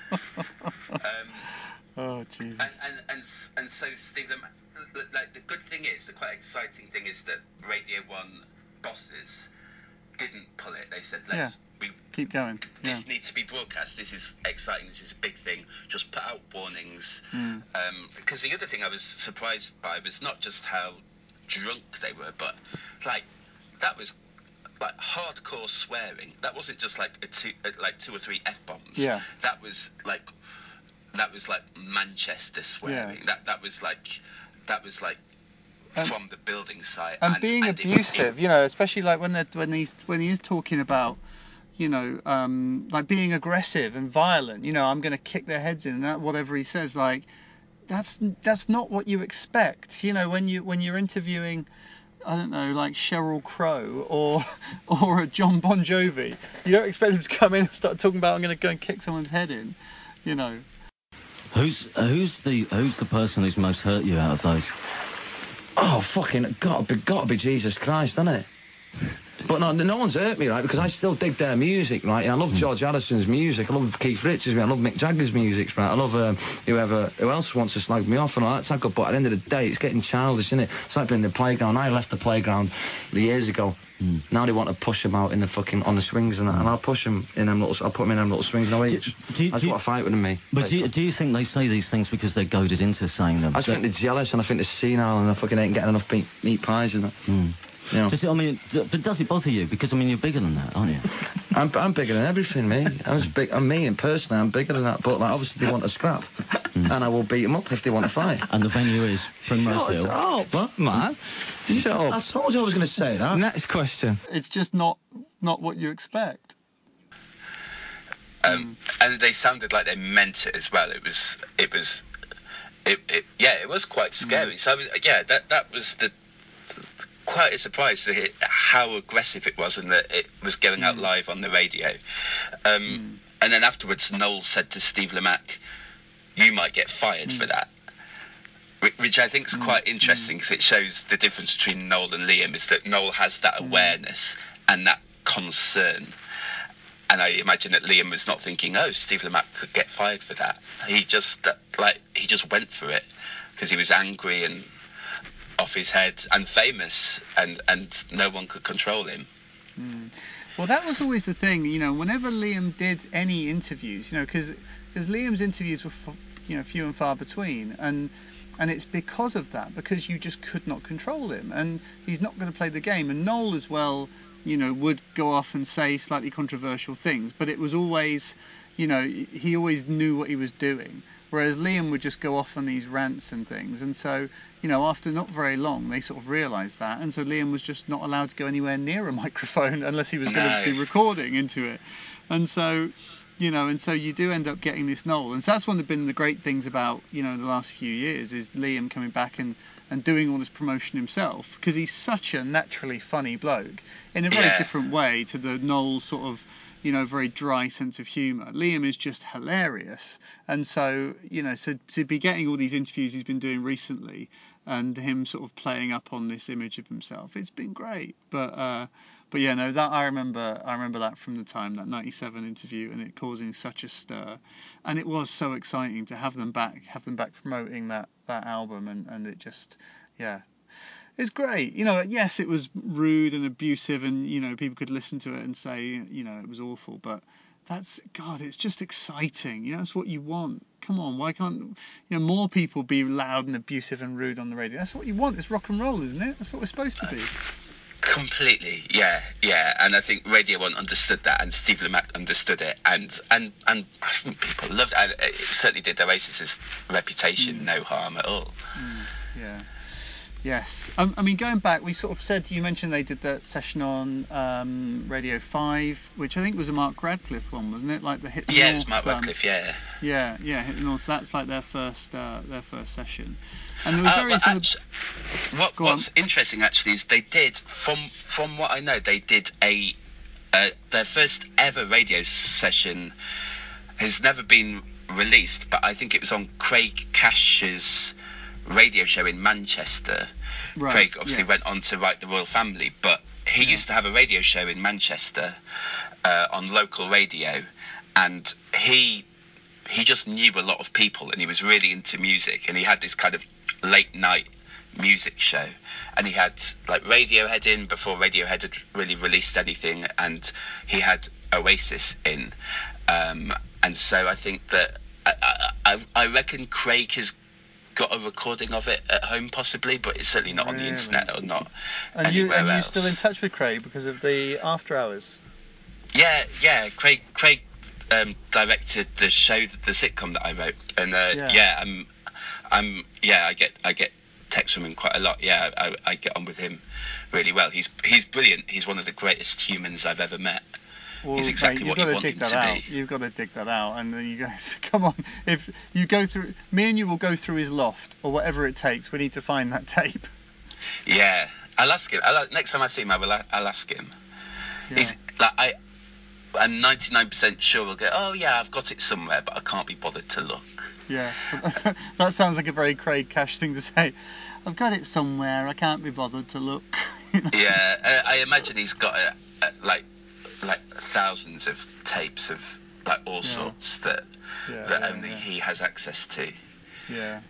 Oh Jesus. And so Steve Lamacq, like, the good thing is, the quite exciting thing is that Radio 1 bosses didn't pull it. They said, we keep going. This needs to be broadcast. This is exciting. This is a big thing. Just put out warnings. Because the other thing I was surprised by was not just how drunk they were, but that was like hardcore swearing. That wasn't just like two or three F-bombs. Yeah. That was like Manchester swearing. Yeah. That was like from the building site. And being abusive, especially like when he is talking about, like being aggressive and violent. I'm going to kick their heads in, and that whatever he says, like that's not what you expect. When you're interviewing, I don't know, like Sheryl Crow or a John Bon Jovi, you don't expect them to come in and start talking about I'm going to go and kick someone's head in. Who's the person who's most hurt you out of those? Oh, fucking gotta be Jesus Christ, isn't it? But no one's hurt me, right? Because I still dig their music, right? I love George Harrison's music. I love Keith Richards' music. I love Mick Jagger's music, right? I love who else wants to slag me off and all that type of. But at the end of the day, it's getting childish, isn't it? It's like being in the playground. I left the playground years ago. Now they want to push them out in the fucking on the swings and that, and I'll push them in them little. I'll put them in them little swings. No, I just want to fight with them, me. But do you think they say these things because they're goaded into saying them? I think they're jealous, and I think they're senile, and I fucking ain't getting enough meat pies and that. But does it bother you? Because you're bigger than that, aren't you? I'm bigger than everything, me. I'm me, and personally, I'm bigger than that. But obviously, they want to scrap, and I will beat them up if they want to fight. And the venue is Primrose Hill. Shut up, what, man? Shut up. I told you I was going to say that. Next question. It's just not what you expect. And they sounded like they meant it as well. It was quite scary. So that was quite a surprise to hear how aggressive it was and that it was going out live on the radio. And then afterwards, Noel said to Steve Lamacq, "You might get fired for that," which I think is quite interesting because it shows the difference between Noel and Liam is that Noel has that awareness and that concern. And I imagine that Liam was not thinking, "Oh, Steve Lamacq could get fired for that." He just went for it because he was angry and off his head and famous, and no one could control him. Well, that was always the thing, whenever Liam did any interviews, because Liam's interviews were few and far between, and it's because of that, because you just could not control him, and he's not going to play the game. And Noel as well, would go off and say slightly controversial things, but it was always, he always knew what he was doing. Whereas Liam would just go off on these rants and things. And so, after not very long, they sort of realised that. And so Liam was just not allowed to go anywhere near a microphone unless he was going to be recording into it. And so, and so you do end up getting this Noel. And so that's one of the great things about, the last few years is Liam coming back and doing all this promotion himself. Because he's such a naturally funny bloke in a very different way to the Noel sort of, very dry sense of humour. Liam is just hilarious, and so so to be getting all these interviews he's been doing recently, and him sort of playing up on this image of himself, it's been great. But that I remember that from the time, that 97 interview, and it causing such a stir, and it was so exciting to have them back promoting that album, and it just it's great. Yes, it was rude and abusive, and people could listen to it and say it was awful, but it's just exciting. That's what you want. Come on, why can't more people be loud and abusive and rude on the radio? That's what you want. It's rock and roll, isn't it? That's what we're supposed to be. Completely, yeah, and I think Radio 1 understood that, and Steve Lamacq understood it, and I think people loved it. It certainly did Oasis's reputation no harm at all. Yes. Going back, we sort of said, you mentioned they did that session on Radio 5, which I think was a Mark Radcliffe one, wasn't it? Like the Hit the North. Yeah, it was Mark Radcliffe, Yeah, Hit the North. So that's like their first session. And there was what's interesting actually is they did, from what I know, they did their first ever radio session has never been released, but I think it was on Craig Cash's radio show in Manchester. Right, Craig obviously went on to write The Royal Family, but he used to have a radio show in Manchester on local radio, and he just knew a lot of people, and he was really into music, and he had this kind of late night music show, and he had like Radiohead in before Radiohead had really released anything, and he had Oasis in, and so I think that I reckon Craig has got a recording of it at home possibly, but it's certainly not on the internet or not anywhere else. And you're still in touch with Craig because of the After Hours? Yeah. Craig directed the show, the sitcom that I wrote, and I get texts from him quite a lot. I get on with him really well. He's brilliant. He's one of the greatest humans I've ever met. Well, he's exactly mate, what you want him to be. You've got to dig that out, and then you guys, come on. If you go through, me and you will go through his loft or whatever it takes. We need to find that tape. Yeah, I'll ask him. Next time I see him, I'll ask him. Yeah. He's like I'm 99% sure he'll go, oh yeah, I've got it somewhere, but I can't be bothered to look. Yeah, that sounds like a very Craig Cash thing to say. I've got it somewhere, I can't be bothered to look. You know? Yeah, I imagine he's got like thousands of tapes of like all sorts that only he has access to. Yeah.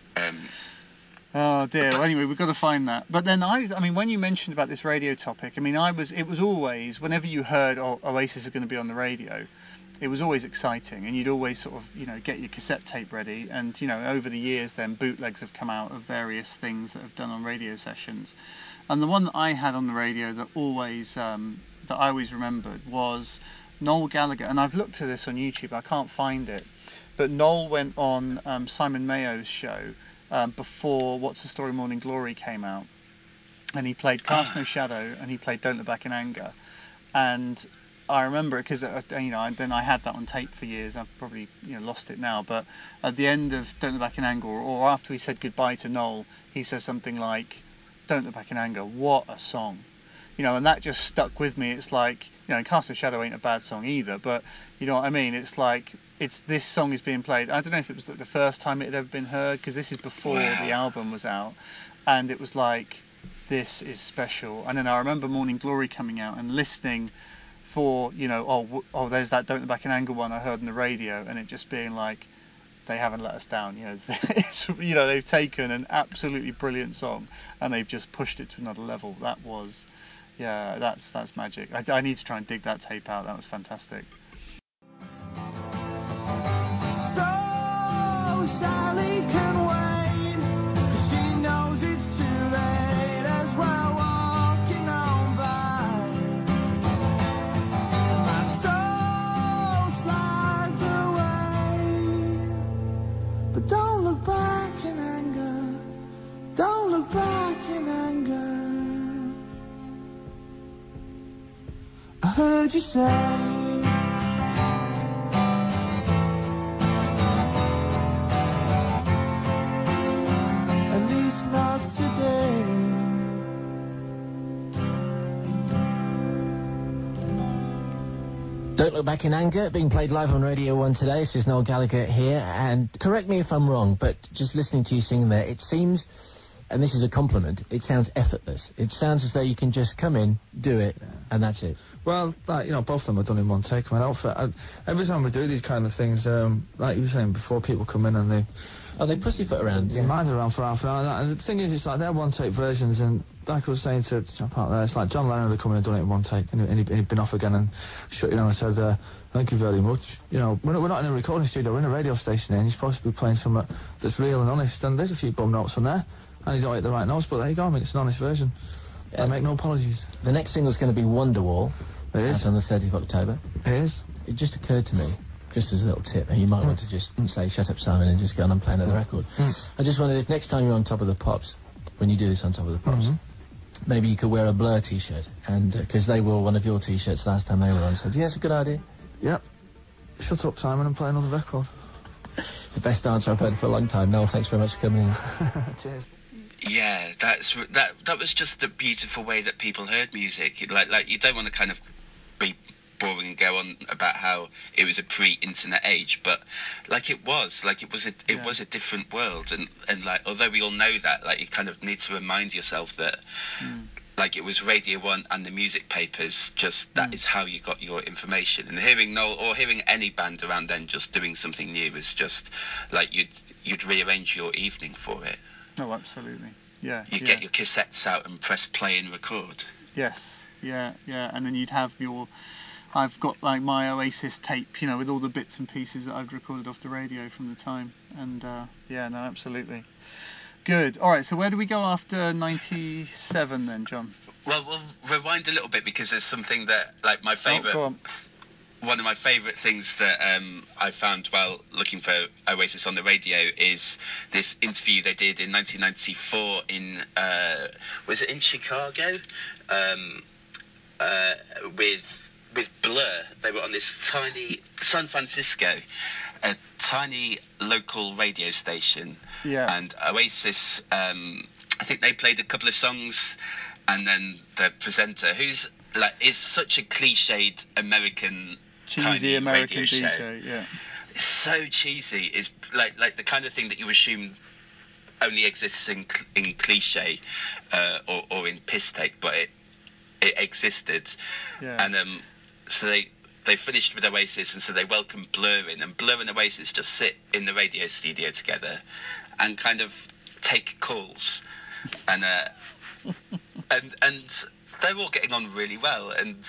Oh dear. Well, anyway, we've got to find that. But then I mean, when you mentioned about this radio topic, I mean, it was always, whenever you heard Oasis are going to be on the radio, it was always exciting, and you'd always sort of, get your cassette tape ready. And over the years, then bootlegs have come out of various things that have done on radio sessions. And the one that I had on the radio that I always remembered was Noel Gallagher. And I've looked at this on YouTube, I can't find it, but Noel went on Simon Mayo's show before What's the Story Morning Glory came out, and he played Cast No Shadow, and he played Don't Look Back in Anger. And I remember it because then I had that on tape for years. I've probably lost it now, but at the end of Don't Look Back in Anger, or after he said goodbye to Noel, he says something like, Don't Look Back in Anger, what a song. And that just stuck with me. It's like, Cast No Shadow ain't a bad song either, but you know what I mean? It's like, this song is being played. I don't know if it was the first time it had ever been heard, because this is before the album was out, and it was like, this is special. And then I remember Morning Glory coming out and listening for, there's that Don't Look Back in Anger one I heard on the radio, and it just being like, they haven't let us down. They've taken an absolutely brilliant song and they've just pushed it to another level. That was, that's magic. I need to try and dig that tape out. That was fantastic. So Sally can wait, 'cause she knows it's too late as we're walking on by. My soul slides away, but don't look back in anger, don't look back in anger. I heard you say, not today. Don't Look Back in Anger, being played live on Radio 1 today. This is Noel Gallagher here, and correct me if I'm wrong, but just listening to you sing there, it seems, and this is a compliment, it sounds effortless. It sounds as though you can just come in, do it, and that's it. Well, both of them are done in one take. I mean, every time we do these kind of things, like you were saying before, people come in and they pussyfoot around. Yeah, mine's around for half an hour. And the thing is, it's like they're one-take versions, and like I was saying to jump out there, it's like John Lennon had come in and done it in one take, and he'd been off again and shut and said, thank you very much. We're not in a recording studio, we're in a radio station here, and you're supposed to be playing something that's real and honest, and there's a few bum notes on there, and you don't hit the right notes, but there you go, I mean, it's an honest version. I make no apologies. The next single's going to be Wonderwall. It is. Out on the 30th of October. It is. It just occurred to me, just as a little tip, and you might want to just say, shut up, Simon, and just go on and play another record. I just wondered if next time you're on Top of the Pops, when you do this on Top of the Pops, maybe you could wear a Blur t-shirt, and because they wore one of your t-shirts last time they were on, so do you think that's a good idea? Yep. Shut up, Simon, and play another record. The best answer I've heard for a long time. Noel, thanks very much for coming in. Cheers. Yeah, that was just a beautiful way that people heard music. Like you don't want to kind of be boring and go on about how it was a pre-internet age, but it was a different world, and like, although we all know that, like, you kind of need to remind yourself that like, it was Radio 1 and the music papers, just that is how you got your information. And hearing Noel or hearing any band around then just doing something new was just like you'd rearrange your evening for it. Oh, absolutely. Yeah. You'd get your cassettes out and press play and record. Yes. Yeah. And then you'd have I've got like my Oasis tape, with all the bits and pieces that I'd recorded off the radio from the time. And absolutely. Good. All right. So where do we go after 97 then, John? Well, we'll rewind a little bit, because there's something that, like, my favourite. Go on. One of my favourite things that I found while looking for Oasis on the radio is this interview they did in 1994 in, was it in Chicago? With with Blur. They were on this tiny San Francisco, a tiny local radio station. Yeah. And Oasis, I think they played a couple of songs, and then the presenter, who's like is such a cliched American cheesy tiny American radio DJ, show. yeah. It's so cheesy. It's like the kind of thing that you assume only exists in cliche or in piss take, but it existed. Yeah. And so they finished with Oasis, and so they welcomed Blur in, and Blur and Oasis just sit in the radio studio together and kind of take calls, and and they're all getting on really well, and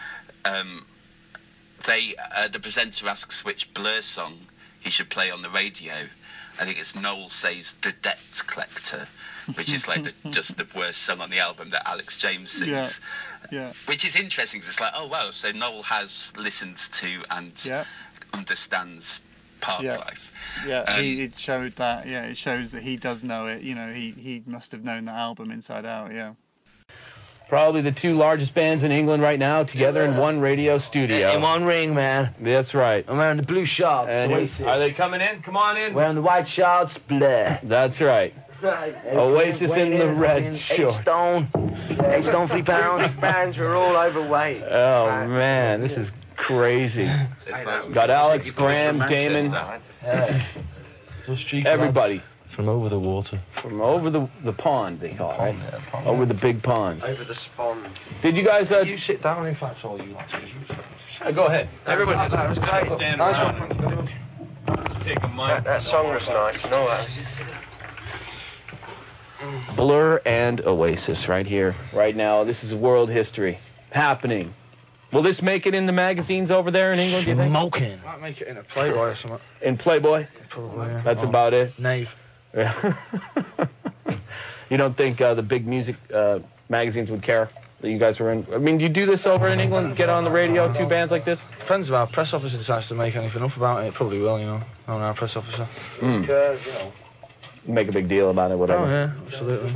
the presenter asks which Blur song he should play on the radio. I think it's Noel says The Debt Collector, which is like just the worst song on the album that Alex James sings. Yeah. Which is interesting, because it's like, oh wow, so Noel has listened to and understands Park Life. Yeah, it showed that. Yeah, it shows that he does know it. You know, he must have known the album inside out. Yeah. Probably the two largest bands in England right now together in one radio studio. In one ring, man. That's right. I'm wearing the blue shorts. Are they coming in? Come on in. Wearing the white shorts, Blur. That's right. Oasis in the red shorts. 8 stone for £3. Bands are all overweight. Oh man, this is crazy. Got Alex, Graham, Damon, everybody. From over the water. From over the pond, they call it, right? Over the big pond. Over the spawn. Did you guys... you sit down, in fact, all you like to. Go ahead. Everybody, that was great. Nice one. Take a mic. That song was nice. No, Blur and Oasis right here, right now. This is world history happening. Will this make it in the magazines over there in England, do you think? Smoking. Might make it in a Playboy or something. In Playboy? Probably, yeah. That's about it? Nave. Yeah. You don't think the big music magazines would care that you guys were in? I mean, do you do this over in England? Get on the radio, two bands like this? Depends if our press officer decides to make anything up about it. It probably will, you know. I'm our press officer. Because, you know. Make a big deal about it, whatever. Oh, yeah, absolutely.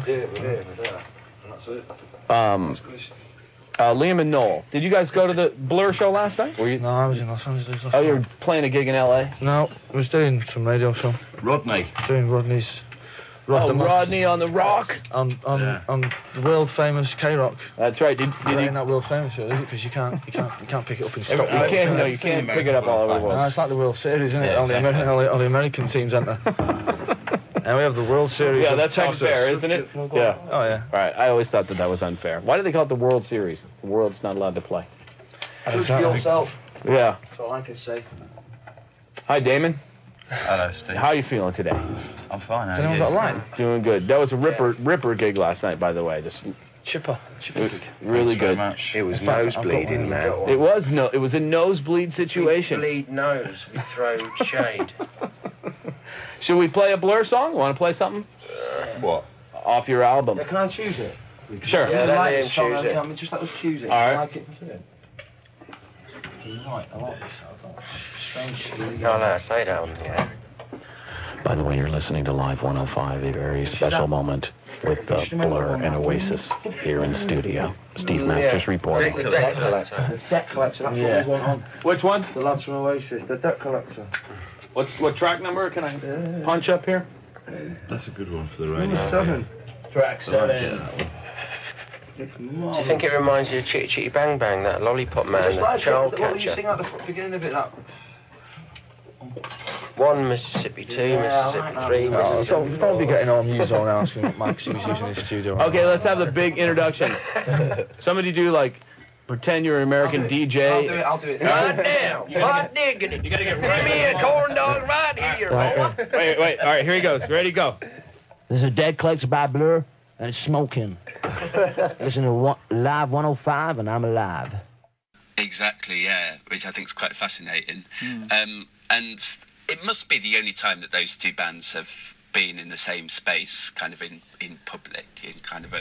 Liam and Noel, did you guys go to the Blur show last night? No, I was in Los Angeles last night. You were playing a gig in L.A.? No, I was doing some radio show. Rodney. Doing Rodney's... Rodney on the Rock? On the world famous K-Rock. That's right. Did you... That world famous show, is it? Because you can't pick it up in Scotland. You can't pick it up all over the world. No, it's like the World Series, isn't it? All the American teams enter. And we have the World Series. Yeah, that's unfair, isn't it? Yeah. Oh, yeah. All right, I always thought that was unfair. Why do they call it the World Series? The world's not allowed to play. Choose for yourself. Yeah. That's all I can say. Hi, Damon. Hello, Steve. How are you feeling today? I'm fine. Has anyone got a line? Doing good. That was a ripper gig last night, by the way. Just chipper gig. Really good. Much. It was nosebleeding, man. It was a nosebleed situation. We bleed nose. We throw shade. Should we play a Blur song? Want to play something? What? Off your album. Yeah, can I choose it? Sure. Yeah, let me choose it. Just let us choose it. All right. I like it. I like this. Strange. No, say that one, yeah. By the way, you're listening to Live 105, a very special moment with Blur and Oasis here in studio. Steve Masters reporting. The Debt Collector. The Debt Collector, that's what we want on. Which one? The lads from Oasis, The Debt Collector. What track number can I punch up here? That's a good one for the radio. 7. Track 7. Do you think it reminds you of Chitty Chitty Bang Bang, that lollipop man, that child catcher? What you sing at the beginning of it, that? 1 Mississippi, 2 Mississippi, 3 Mississippi. Don't be getting all Muso and asking what Max was using in his studio. Okay, let's have the big introduction. Somebody do pretend you're an American DJ. I'll do it. Hot damn! Hot diggity. You gotta get Give me a corn dog right here. Wait. All right, here he goes. Ready, go. This is a Dead Collector by Blur, and it's smoking. Listen to Live 105, and I'm alive. Exactly, yeah, which I think is quite fascinating. And it must be the only time that those two bands have been in the same space, kind of in public, in kind of a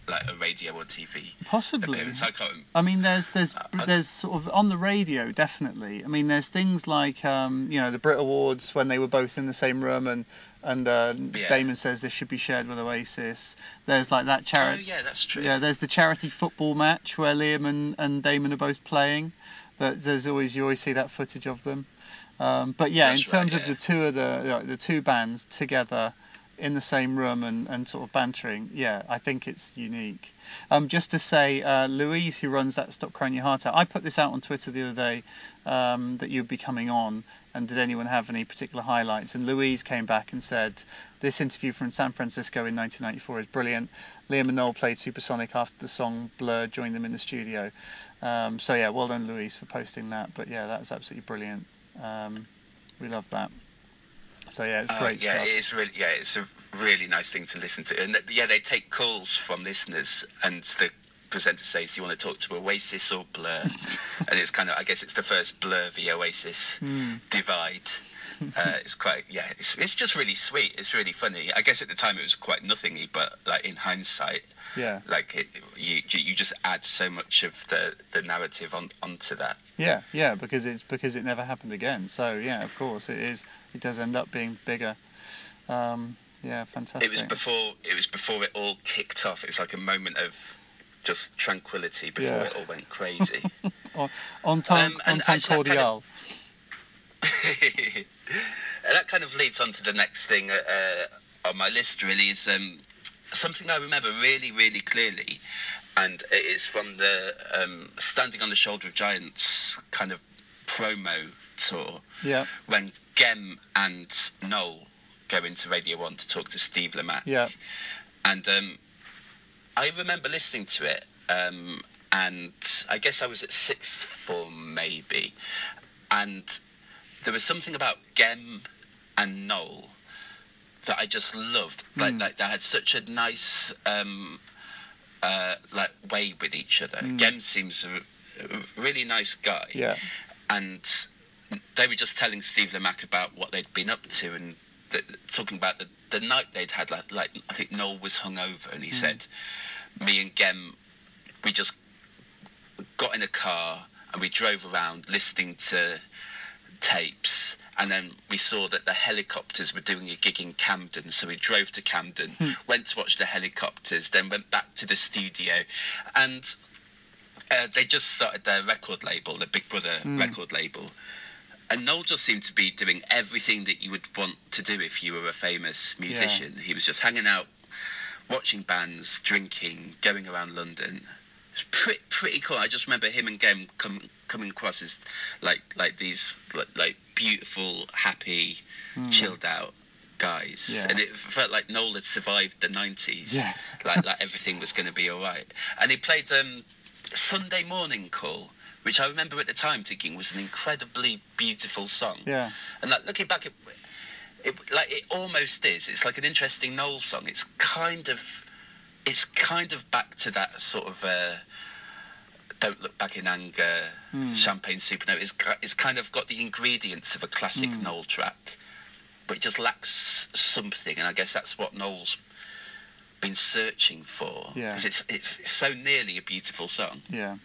like a radio or TV Possibly. appearance. I can't. I mean, there's sort of on the radio, definitely. I mean, there's things like the Brit Awards when they were both in the same room, and Damon says this should be shared with Oasis. There's like that charity. Oh yeah, that's true. Yeah, there's the charity football match where Liam and Damon are both playing. You always see that footage of them. But yeah, that's in terms of the two bands together in the same room and sort of bantering, yeah, I think it's unique. Just to say, Louise, who runs that Stop Crying Your Heart Out, I put this out on Twitter the other day, that you'd be coming on, and did anyone have any particular highlights? And Louise came back and said, this interview from San Francisco in 1994 is brilliant. Liam and Noel played Supersonic after the song Blur joined them in the studio. So yeah, well done, Louise, for posting that. But yeah, that's absolutely brilliant. We love that. So yeah, it's great stuff. It's a really nice thing to listen to. And they take calls from listeners, and the presenter says, do you want to talk to Oasis or Blur? And it's kind of, I guess it's the first Blur v Oasis divide. It's quite, it's just really sweet. It's really funny. I guess at the time it was quite nothingy, but like in hindsight, like you just add so much of the narrative onto that. Yeah, because it never happened again. So yeah, of course it is. It does end up being bigger. Yeah, fantastic. It was before it all kicked off. It was like a moment of just tranquility before it all went crazy. on time cordial. And that kind of leads on to the next thing on my list, really, is something I remember really, really clearly, and it is from the Standing on the Shoulder of Giants kind of promo tour, when Gem and Noel go into Radio 1 to talk to Steve Lamacq. And I remember listening to it, and I guess I was at sixth form maybe, and there was something about Gem and Noel that I just loved. Like they had such a nice way with each other. Gem seems a really nice guy. And they were just telling Steve Lamacq about what they'd been up to, and talking about the night they'd had. Like I think Noel was hungover, and he said, me and Gem, we just got in a car and we drove around listening to tapes, and then we saw that the Helicopters were doing a gig in Camden, so we drove to Camden, went to watch the Helicopters, then went back to the studio, and they just started their record label, the Big Brother record label, and Noel just seemed to be doing everything that you would want to do if you were a famous musician. He was just hanging out, watching bands, drinking, going around London. It was pretty cool. I just remember him and Gem coming across as like these like beautiful, happy, chilled out guys, and it felt like Noel had survived the 90s. Like everything was going to be all right. And he played Sunday Morning Call, which I remember at the time thinking was an incredibly beautiful song. And like looking back, it almost is. It's like an interesting Noel song. It's kind of back to that sort of Don't Look Back in Anger, Champagne Supernova. It's kind of got the ingredients of a classic Noel track, but it just lacks something, and I guess that's what Noel's been searching for, because it's so nearly a beautiful song.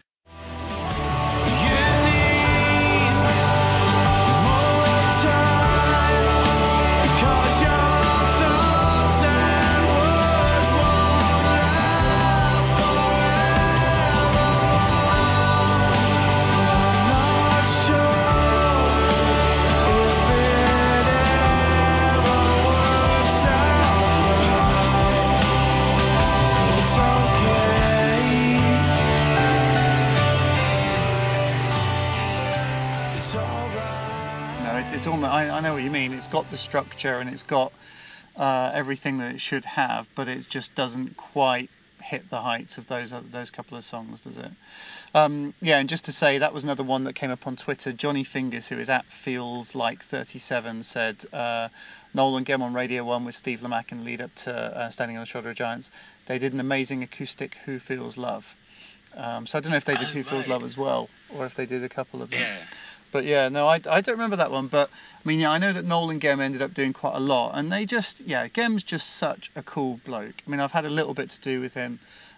It's almost, I know what you mean. It's got the structure and it's got everything that it should have, but it just doesn't quite hit the heights of those couple of songs, does it? And just to say, that was another one that came up on Twitter. Johnny Fingers, who is at feelslike37, said Noel and Gem on Radio 1 with Steve Lamacq in lead up to Standing on the Shoulder of Giants. They did an amazing acoustic Who Feels Love. So I don't know if they did Who Feels Love as well, or if they did a couple of them. But I don't remember that one. But I mean, I know that Noel and Gem ended up doing quite a lot, and they just, Gem's just such a cool bloke. I mean, I've had a little bit to do with him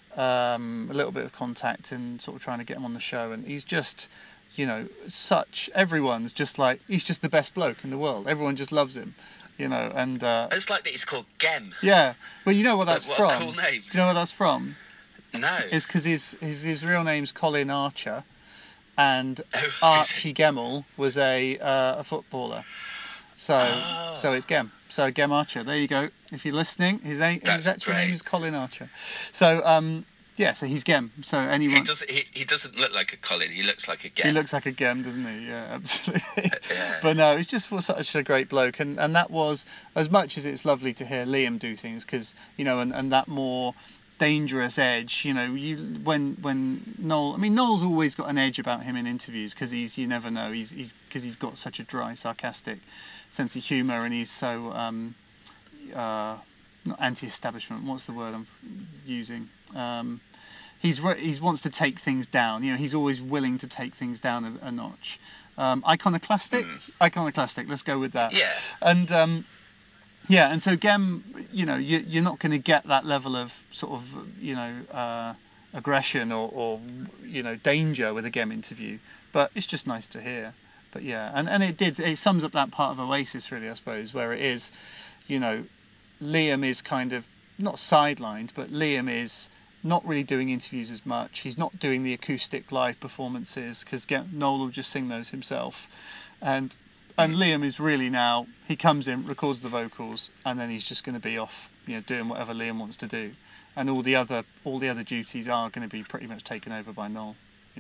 a little bit of contact and sort of trying to get him on the show, and he's just, everyone's just like, he's just the best bloke in the world. Everyone just loves him, and it's like that he's called Gem. Yeah, well, you know what that's what from? A cool name. Do you know what that's from? No. It's because his real name's Colin Archer, and Archie Gemmell was a footballer. So it's Gem. So Gem Archer. There you go. If you're listening, his actual name is Colin Archer. So so he's Gem. So anyone. He doesn't look like a Colin. He looks like a Gem. He looks like a Gem, doesn't he? Yeah, absolutely. But no, it's just for such a great bloke, and that was, as much as it's lovely to hear Liam do things, because and that more dangerous edge, when Noel, Noel's always got an edge about him in interviews, because you never know, because he's got such a dry, sarcastic sense of humour, and he's so not anti-establishment, what's the word I'm using, he wants to take things down, he's always willing to take things down a notch. Iconoclastic, let's go with that. And and so Gem, you're not going to get that level of sort of, aggression or danger with a Gem interview, but it's just nice to hear. But yeah, and it sums up that part of Oasis, really, I suppose, where it is, Liam is kind of not sidelined, but Liam is not really doing interviews as much. He's not doing the acoustic live performances, because Noel will just sing those himself, and Liam is really now, he comes in, records the vocals, and then he's just going to be off, doing whatever Liam wants to do, and all the other duties are going to be pretty much taken over by Noel.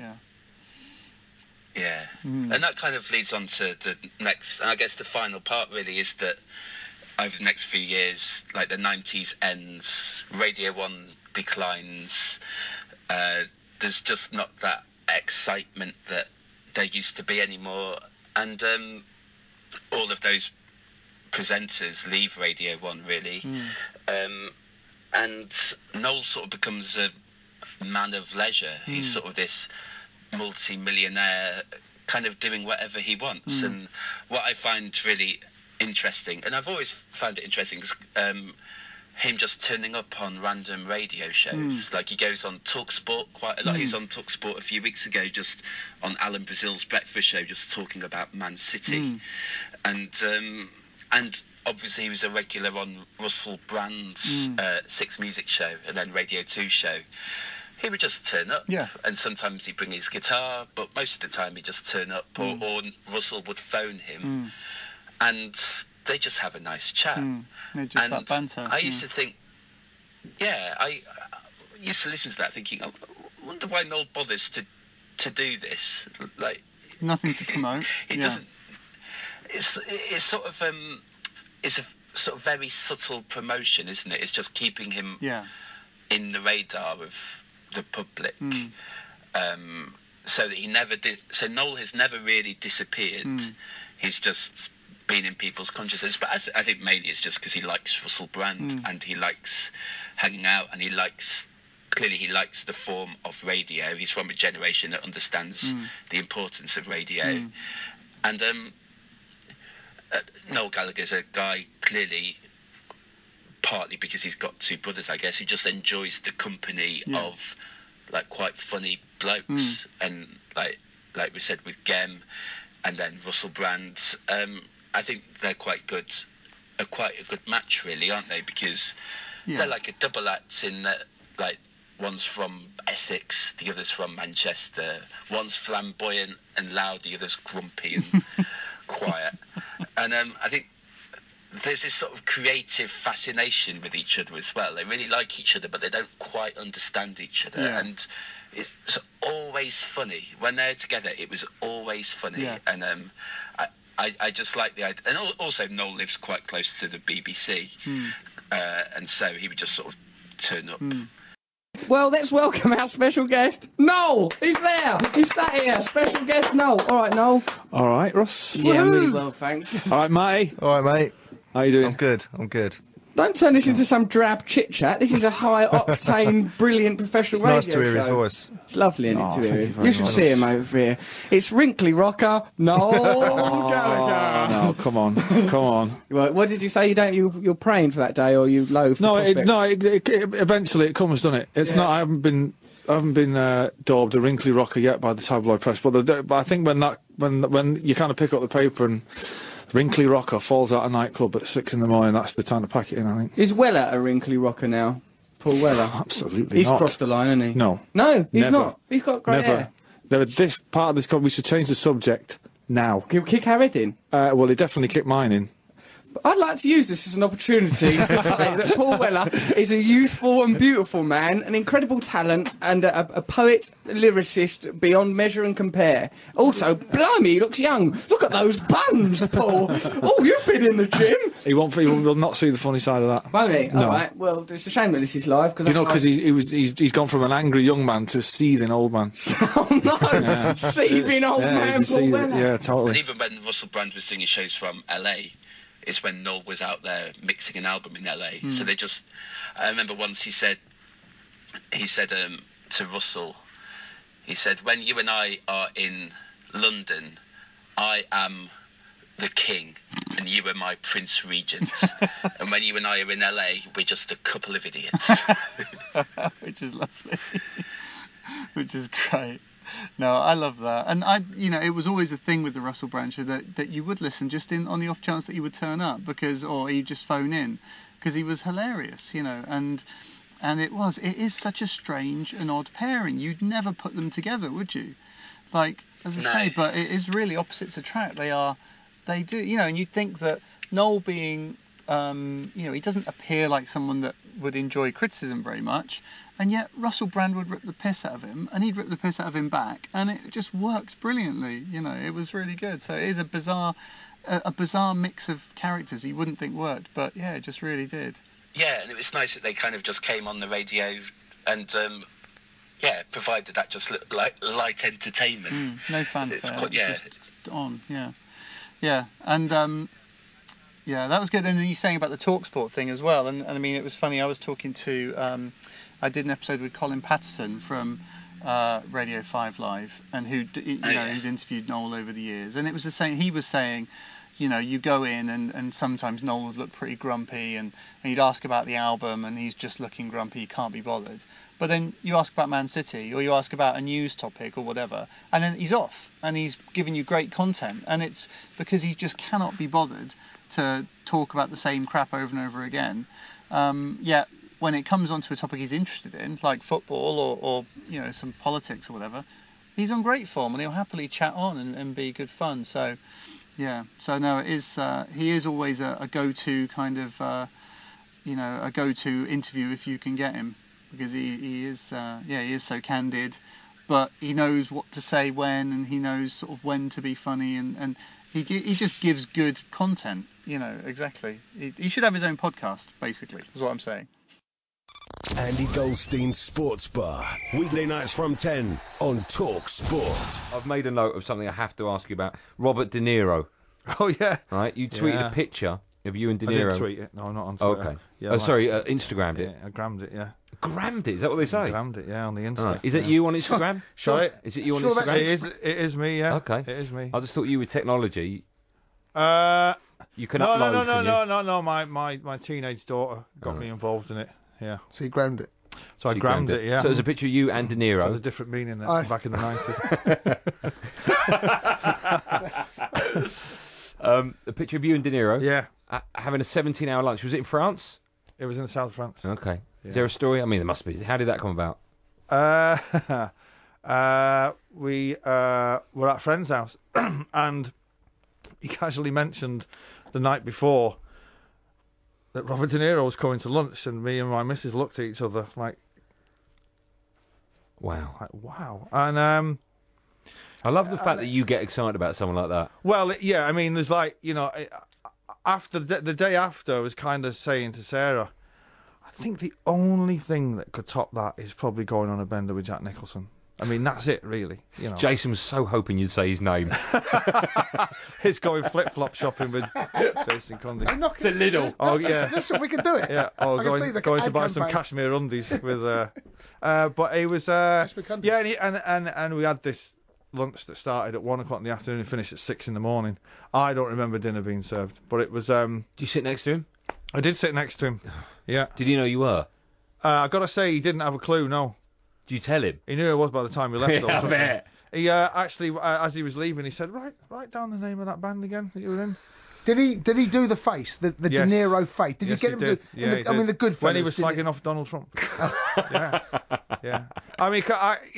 And that kind of leads on to the next, I guess the final part really is that over the next few years, like the 90s ends, Radio 1 declines, there's just not that excitement that there used to be anymore, and all of those presenters leave Radio 1 really, and Noel sort of becomes a man of leisure. He's sort of this multi-millionaire, kind of doing whatever he wants. And what I find really interesting, and I've always found it interesting, is him just turning up on random radio shows. Like he goes on TalkSport quite a lot. He was on TalkSport a few weeks ago, just on Alan Brazil's breakfast show, just talking about Man City. And obviously he was a regular on Russell Brand's Six Music show and then Radio 2 show. He would just turn up, and sometimes he'd bring his guitar, but most of the time he'd just turn up, or Russell would phone him, and they just have a nice chat. Just and that banter. I used to think, I used to listen to that thinking, I wonder why Noel bothers to do this. Like, nothing to promote. He doesn't. It's sort of it's a sort of very subtle promotion, isn't it? It's just keeping him in the radar of the public, so that he never did. So Noel has never really disappeared. He's just been in people's consciousness. But I think mainly it's just because he likes Russell Brand and he likes hanging out, and he likes the form of radio. He's from a generation that understands the importance of radio, and Noel Gallagher's a guy, clearly, partly because he's got two brothers, I guess, who just enjoys the company of like quite funny blokes, and like we said with Gem and then Russell Brand, I think they're quite a good match really, aren't they? Because they're like a double act in that, like, one's from Essex, the other's from Manchester. One's flamboyant and loud, the other's grumpy and quiet. And I think there's this sort of creative fascination with each other as well. They really like each other, but they don't quite understand each other. And it's always funny. When they're together, it was always funny. And I just like the idea. And also Noel lives quite close to the BBC. And so he would just sort of turn up. Well, let's welcome our special guest, Noel. He's there. He's sat here. Special guest, Noel. All right, Noel. All right, Ross. Yeah, I'm really well, thanks. All right, mate. All right, mate. How you doing? I'm good. Don't turn this into some drab chit-chat. This is a high-octane, brilliant professional radio show. It's nice to hear his voice. It's lovely, isn't it, to hear him? You should see him over here. It's wrinkly rocker, Noel Gallagher. No, come on. Right, what did you say? You're praying for that day, or you loathe? Eventually it comes, doesn't it? It's not. I haven't been daubed a wrinkly rocker yet by the tabloid press, but I think when you kind of pick up the paper and wrinkly rocker falls out of nightclub at 6 in the morning, that's the time to pack it in, I think. Is Weller a wrinkly rocker now? Paul Weller? Absolutely He's not. crossed the line, hasn't he? No. No, he's Never. not. He's got grey hair. This part of this we should change the subject now. Can we kick our head in? Well, he definitely kicked mine in. I'd like to use this as an opportunity to say that Paul Weller is a youthful and beautiful man, an incredible talent, and a poet, a lyricist beyond measure and compare. Also, blimey, he looks young. Look at those buns, Paul. Oh, you've been in the gym. He will not see the funny side of that. Won't he? No. All right. Well, it's a shame that this is live. Because he's gone from an angry young man to a seething old man. Oh no, yeah. Seething old man, Paul Weller. Yeah, totally. And even when Russell Brand was singing shows from LA, it's when Noel was out there mixing an album in LA. So I remember once he said to Russell, he said, when you and I are in London, I am the king and you are my Prince Regent. And when you and I are in LA, we're just a couple of idiots. Which is lovely. Which is great. No, I love that. And it was always a thing with the Russell Brand show that you would listen just on the off chance that he would turn up or he'd just phone in because he was hilarious, and it is such a strange and odd pairing. You'd never put them together, would you? Like, as I say, but it is really opposites attract. They do, and you'd think that Noel being, he doesn't appear like someone that would enjoy criticism very much. And yet Russell Brand would rip the piss out of him, and he'd rip the piss out of him back, and it just worked brilliantly. It was really good. So it is a bizarre mix of characters you wouldn't think worked, but yeah, it just really did. Yeah, and it was nice that they kind of just came on the radio and provided that just light entertainment. No fanfare. It's quite, just on, yeah, and that was good. And then you saying about the TalkSport thing as well, and I mean it was funny. I was talking to. I did an episode with Colin Patterson from Radio 5 Live, and who's interviewed Noel over the years, and it was the same. He was saying, you go in and sometimes Noel would look pretty grumpy, and you'd ask about the album, and he's just looking grumpy, can't be bothered. But then you ask about Man City, or you ask about a news topic or whatever, and then he's off, and he's giving you great content, and it's because he just cannot be bothered to talk about the same crap over and over again. Yet when it comes onto a topic he's interested in, like football or some politics or whatever, he's on great form and he'll happily chat on and be good fun. So yeah, no, it is. He is always a go-to kind of a go-to interview if you can get him, because he is so candid, but he knows what to say when, and he knows sort of when to be funny, and he just gives good content. Exactly. He should have his own podcast, basically, is what I'm saying. Andy Goldstein Sports Bar, weekday nights from 10 on Talk Sport. I've made a note of something I have to ask you about. Robert De Niro. Oh, yeah. Right, you tweeted a picture of you and De Niro. I didn't tweet it. No, not on Twitter. Okay. Yeah, Instagrammed it. Yeah, I grammed it, yeah. Grammed it? Is that what they say? Grammed it, yeah, on the Insta. Right. Is it you on Instagram? Sure. Is it you on Instagram? It is me, yeah. Okay. It is me. I just thought you with technology. You can no, upload. No. My teenage daughter got me involved in it. Yeah. So you grammed it. So I grammed it, yeah. So there's a picture of you and De Niro. So there's a different meaning there back in the 90s. A picture of you and De Niro. Yeah. Having a 17-hour lunch. Was it in France? It was in the south of France. Okay. Yeah. Is there a story? I mean, there must be. How did that come about? We were at a friend's house, and he casually mentioned the night before that Robert De Niro was coming to lunch, and me and my missus looked at each other like, wow. Like, wow. And I love the fact that you get excited about someone like that. Well, yeah, I mean, there's like, after the day after, I was kind of saying to Sarah, I think the only thing that could top that is probably going on a bender with Jack Nicholson. I mean, that's it, really. Jason was so hoping you'd say his name. He's going flip-flop shopping with Jason Conde. I'm not to Lidl. Oh, yeah. Listen, we can do it. Yeah. Oh, going to buy some cashmere undies with. But it was. Yeah, and we had this lunch that started at 1 o'clock in the afternoon and finished at 6 in the morning. I don't remember dinner being served, but it was. Did you sit next to him? I did sit next to him. Yeah. Did he know you were? I gotta say, he didn't have a clue. No. Did you tell him? He knew I was by the time we left. Yeah, I bet. He actually, as he was leaving, he said, "Write down the name of that band again that you were in." Did he do the face, the Yes. De Niro face? Did Yes, you get he him did. to? Yeah, he I mean, did. the good when he fellas, was did slagging off Donald Trump. Yeah. I mean,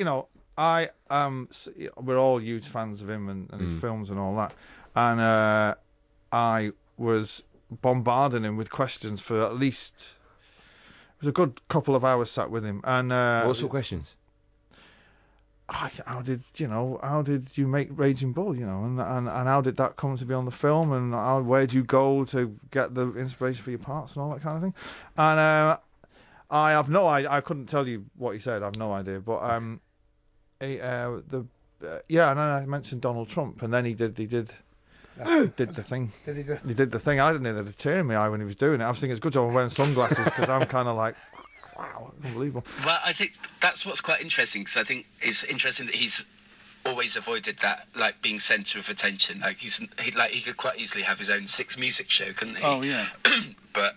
we're all huge fans of him and his films and all that, and I was bombarding him with questions for at least. It was a good couple of hours sat with him, and what sort of questions? How did you make Raging Bull, and how did that come to be on the film, and where did you go to get the inspiration for your parts and all that kind of thing, and I have I couldn't tell you what he said, I have no idea, but and then I mentioned Donald Trump, and then he did the thing. Did he do? He did the thing. I didn't have a tear in my eye when he was doing it. I was thinking it's good job I'm wearing sunglasses because I'm kind of like, wow, unbelievable. Well, I think that's what's quite interesting, because I think it's interesting that he's always avoided that, like, being centre of attention. Like he could quite easily have his own Six Music show, couldn't he? Oh yeah. but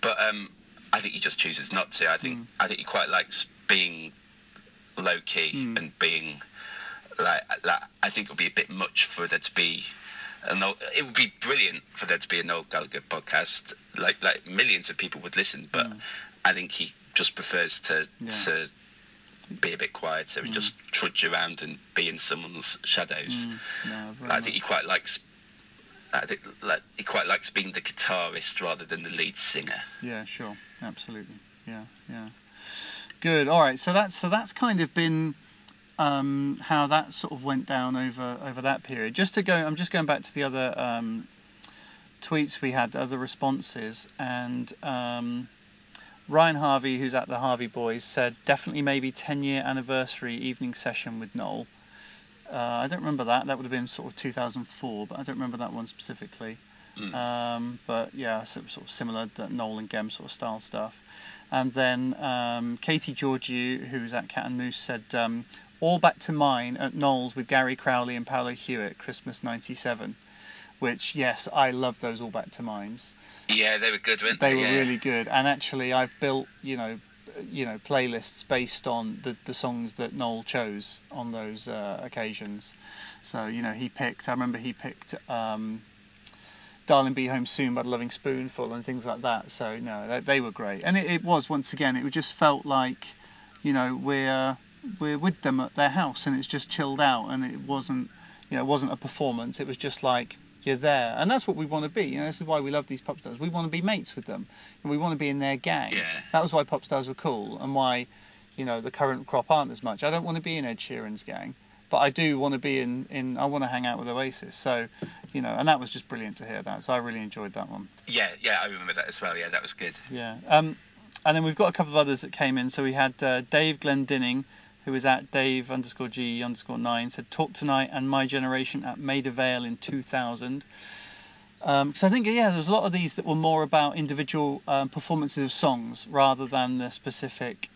I think he just chooses not to. I think he quite likes being low key and being like I think it would be a bit much for there to be. It would be brilliant for there to be a Noel Gallagher podcast. Like millions of people would listen, but I think he just prefers to be a bit quieter and just trudge around and be in someone's shadows. I think he quite likes. He quite likes being the guitarist rather than the lead singer. Yeah, sure, absolutely. Yeah. Good. All right. So that's kind of been how that sort of went down over that period. I'm just going back to the other tweets we had, the other responses, and Ryan Harvey, who's at the Harvey Boys, said definitely maybe 10-year anniversary evening session with Noel. I don't remember that. That would have been sort of 2004, but I don't remember that one specifically. But yeah, sort of similar, that Noel and Gem sort of style stuff. And then Katie Georgiou, who's at Cat and Moose, said All Back to Mine at Noel's with Gary Crowley and Paolo Hewitt, Christmas '97. Which, yes, I love those All Back to Mines. Yeah, they were good, weren't they? They were really good. And actually, I've built, playlists based on the songs that Noel chose on those occasions. So, I remember he picked Darling Be Home Soon by The Loving Spoonful and things like that. So, no, they were great. And it was, once again, it just felt like, we're with them at their house, and it's just chilled out, and it wasn't a performance. It was just like, you're there, and that's what we want to be. This is why we love these pop stars. We want to be mates with them, and we want to be in their gang. Yeah. That was why pop stars were cool, and why, the current crop aren't as much. I don't want to be in Ed Sheeran's gang, but I do want to be in. I want to hang out with Oasis. So, and that was just brilliant to hear that. So I really enjoyed that one. Yeah, I remember that as well. Yeah, that was good. Yeah. And then we've got a couple of others that came in. So we had Dave Glendinning, who was at Dave_G_9, said Talk Tonight and My Generation at Maida Vale in 2000. So I think, there was a lot of these that were more about individual performances of songs rather than the specific,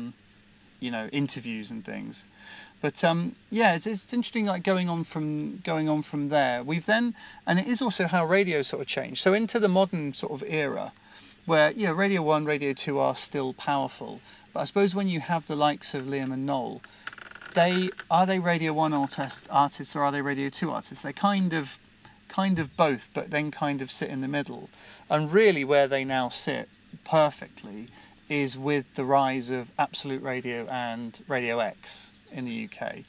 interviews and things. But it's interesting, like going on from there. We've then, and it is also how radio sort of changed. So into the modern sort of era, where Radio 1, Radio 2 are still powerful. But I suppose when you have the likes of Liam and Noel, are they Radio 1 artists or are they Radio 2 artists? They kind of both, but then kind of sit in the middle. And really where they now sit perfectly is with the rise of Absolute Radio and Radio X in the UK.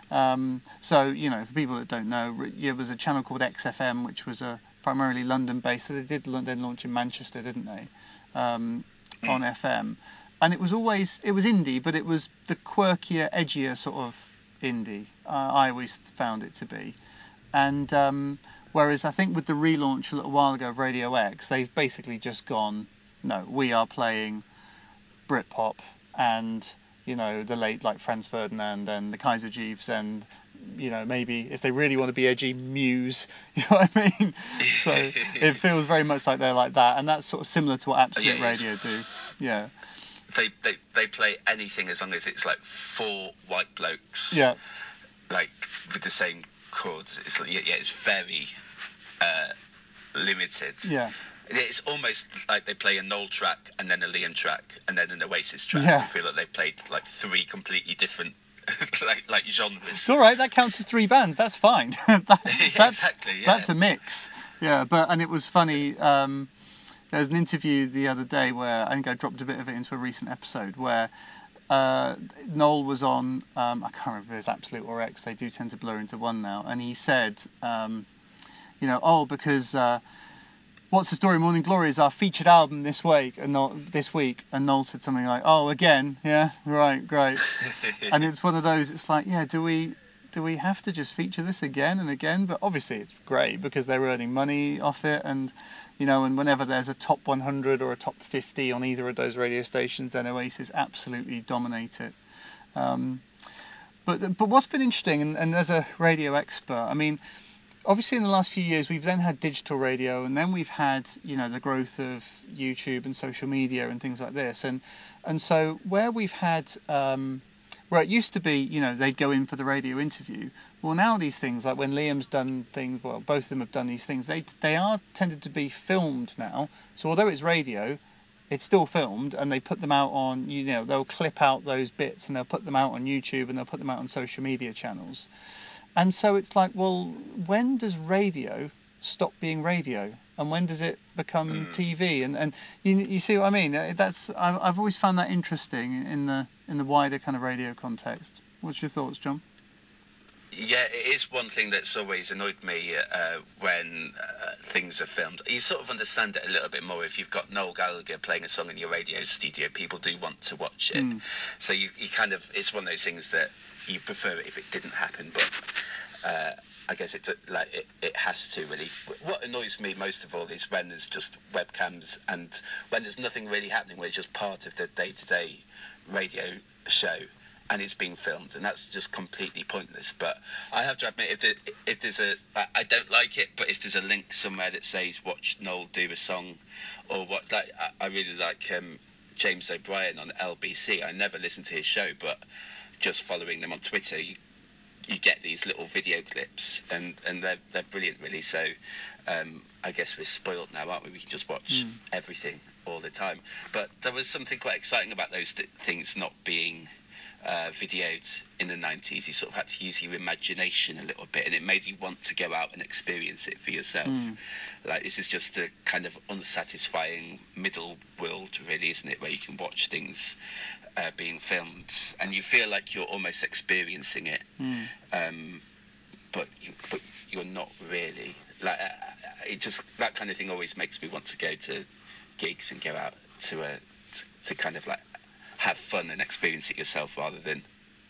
So, for people that don't know, there was a channel called XFM, which was primarily London-based. So they did then launch in Manchester, didn't they, on FM. And it was indie, but it was the quirkier, edgier sort of indie. I always found it to be. And whereas I think with the relaunch a little while ago of Radio X, they've basically just gone, no, we are playing Britpop and, the late, like, Franz Ferdinand and the Kaiser Chiefs and, maybe if they really want to be edgy, Muse, you know what I mean? So it feels very much like they're like that. And that's sort of similar to what Absolute Radio do. Yeah. They play anything as long as it's like four white blokes. Yeah. Like with the same chords. It's it's very limited. Yeah. It's almost like they play a Noel track and then a Liam track and then an Oasis track. Yeah. I feel like they've played like 3 completely different like genres. It's all right. That counts as 3 bands. That's fine. Exactly. Yeah. That's a mix. Yeah, and it was funny. There was an interview the other day where I think I dropped a bit of it into a recent episode where Noel was on. I can't remember if it was Absolute or X. They do tend to blur into one now. And he said, because. What's the Story? Morning Glory is our featured album this week, and Noel said something like, "Oh, again, yeah, right, great." And it's one of those. It's like, yeah, do we have to just feature this again and again? But obviously, it's great because they're earning money off it, and and whenever there's a top 100 or a top 50 on either of those radio stations, then Oasis absolutely dominate it. But what's been interesting, and as a radio expert, I mean. Obviously, in the last few years, we've then had digital radio, and then we've had, the growth of YouTube and social media and things like this. And so where we've had, where it used to be, they'd go in for the radio interview. Well, now these things, like when Liam's done things, well, both of them have done these things. They are tended to be filmed now. So although it's radio, it's still filmed, and they put them out on, they'll clip out those bits and they'll put them out on YouTube and they'll put them out on social media channels. And so it's like, well, when does radio stop being radio, and when does it become TV? And you see what I mean? I've always found that interesting in the wider kind of radio context. What's your thoughts, John? Yeah, it is one thing that's always annoyed me when things are filmed. You sort of understand it a little bit more if you've got Noel Gallagher playing a song in your radio studio. People do want to watch it, so you kind of, it's one of those things that you prefer it if it didn't happen, but I guess it has to really. What annoys me most of all is when there's just webcams and when there's nothing really happening, where it's just part of the day-to-day radio show and it's being filmed, and that's just completely pointless. But I have to admit, if there's I don't like it, but if there's a link somewhere that says watch Noel do a song, or what, like I really like James O'Brien on LBC. I never listen to his show, but just following them on Twitter, you get these little video clips, and they're brilliant, really. So I guess we're spoiled now, aren't we? We can just watch everything all the time. But there was something quite exciting about those things not being videoed in the 90s. You sort of had to use your imagination a little bit, and it made you want to go out and experience it for yourself. Like, this is just a kind of unsatisfying middle world, really, isn't it, where you can watch things being filmed and you feel like you're almost experiencing it, but you're not really. Like, it just, that kind of thing always makes me want to go to gigs and go out to kind of like have fun and experience it yourself, rather than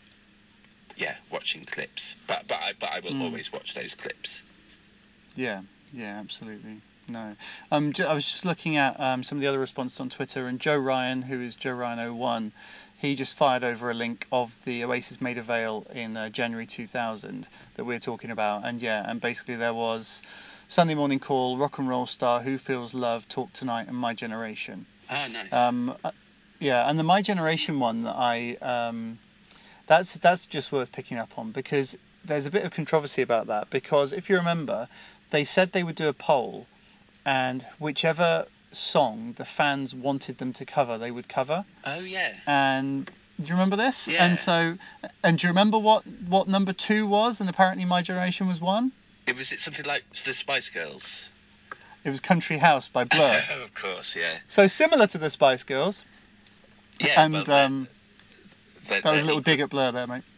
watching clips. But I will always watch those clips. Yeah, absolutely. No, I was just looking at some of the other responses on Twitter, and Joe Ryan, who is Joe Ryan 01, he just fired over a link of the Oasis Maida Vale in January 2000 that we're talking about, and basically there was Sunday Morning Call, Rock and Roll Star, Who Feels Love, Talk Tonight, and My Generation. Oh, nice. And the My Generation one that that's just worth picking up on, because there's a bit of controversy about that, because if you remember, they said they would do a poll, and whichever song the fans wanted them to cover, they would cover. Oh, yeah. And do you remember this? Yeah. And do you remember what number 2 was? And apparently My Generation was 1? It was something like the Spice Girls. It was Country House by Blur. Of course, yeah. So similar to the Spice Girls. Yeah, and that was a little dig at Blur there, mate.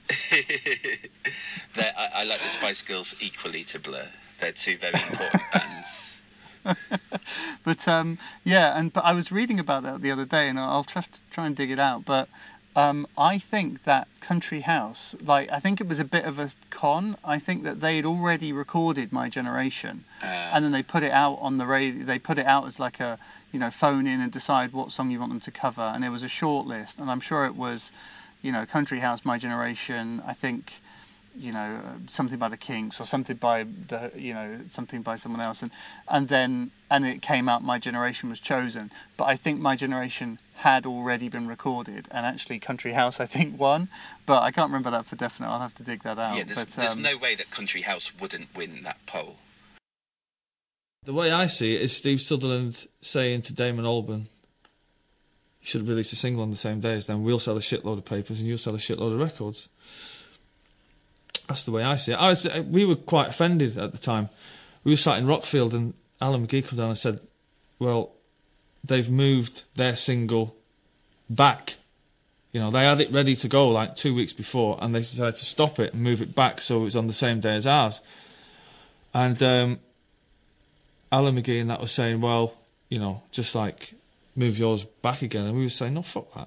I like the Spice Girls equally to Blur. They're two very important bands. But but I was reading about that the other day, and I'll try and dig it out. But I think that Country House, I think it was a bit of a con. I think that they'd already recorded My Generation, and then they put it out on the radio. They put it out as like a, phone in and decide what song you want them to cover. And there was a short list, and I'm sure it was, Country House, My Generation. I think something by the Kinks or something by something by someone else, and then it came out My Generation was chosen. But I think My Generation had already been recorded, and actually Country House I think won, but I can't remember that for definite. I'll have to dig that out. Yeah, there's no way that Country House wouldn't win that poll. The way I see it is Steve Sutherland saying to Damon Albarn, you should have released a single on the same day as them. We'll sell a shitload of papers and you'll sell a shitload of records. That's the way I see it. We were quite offended at the time. We were sat in Rockfield and Alan McGee came down and said, well, they've moved their single back. They had it ready to go like 2 weeks before and they decided to stop it and move it back so it was on the same day as ours. And Alan McGee and that was saying, well, just like move yours back again. And we were saying, no, fuck that,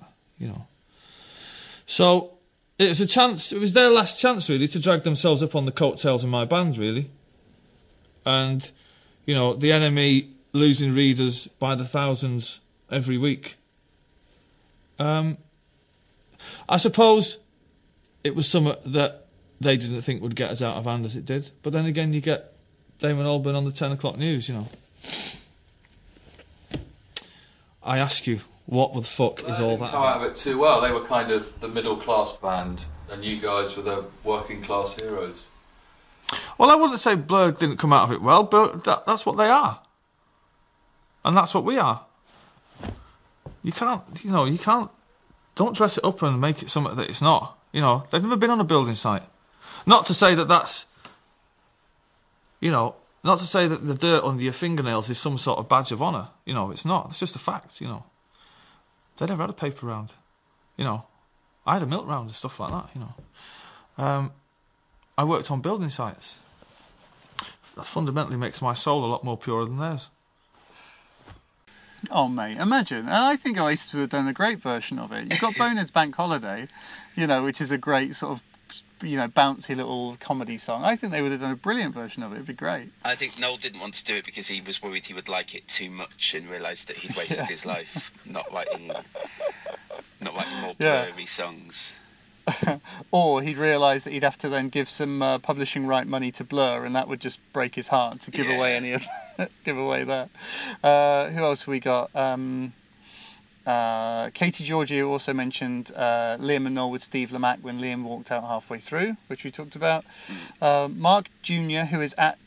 So it was a chance. It was their last chance, really, to drag themselves up on the coattails of my band, really. And, the NME losing readers by the thousands every week. I suppose it was something that they didn't think would get us out of hand as it did. But then again, you get Damon Albarn on the 10 o'clock news, I ask you, what the fuck is all that? They didn't come out of it too well. They were kind of the middle class band, and you guys were the working class heroes. Well, I wouldn't say Blur didn't come out of it well, but that's what they are, and that's what we are. You can't. Don't dress it up and make it something that it's not. They've never been on a building site. Not to say that that's. Not to say that the dirt under your fingernails is some sort of badge of honour. It's not. It's just a fact, They never had a paper round. I had a milk round and stuff like that, I worked on building sites. That fundamentally makes my soul a lot more pure than theirs. Oh, mate, imagine. And I think Oasis would have done a great version of it. You've got Bonehead's Bank Holiday, which is a great sort of bouncy little comedy song. I think they would have done a brilliant version of it. It'd be great. I think Noel didn't want to do it because he was worried he would like it too much and realised that he'd wasted his life not writing more blurry songs. Or he'd realise that he'd have to then give some publishing right money to Blur, and that would just break his heart to give away any of give away that. Who else have we got? Katie Georgiou also mentioned Liam and Noel with Steve Lamacq when Liam walked out halfway through, which we talked about. Mark Jr., who is at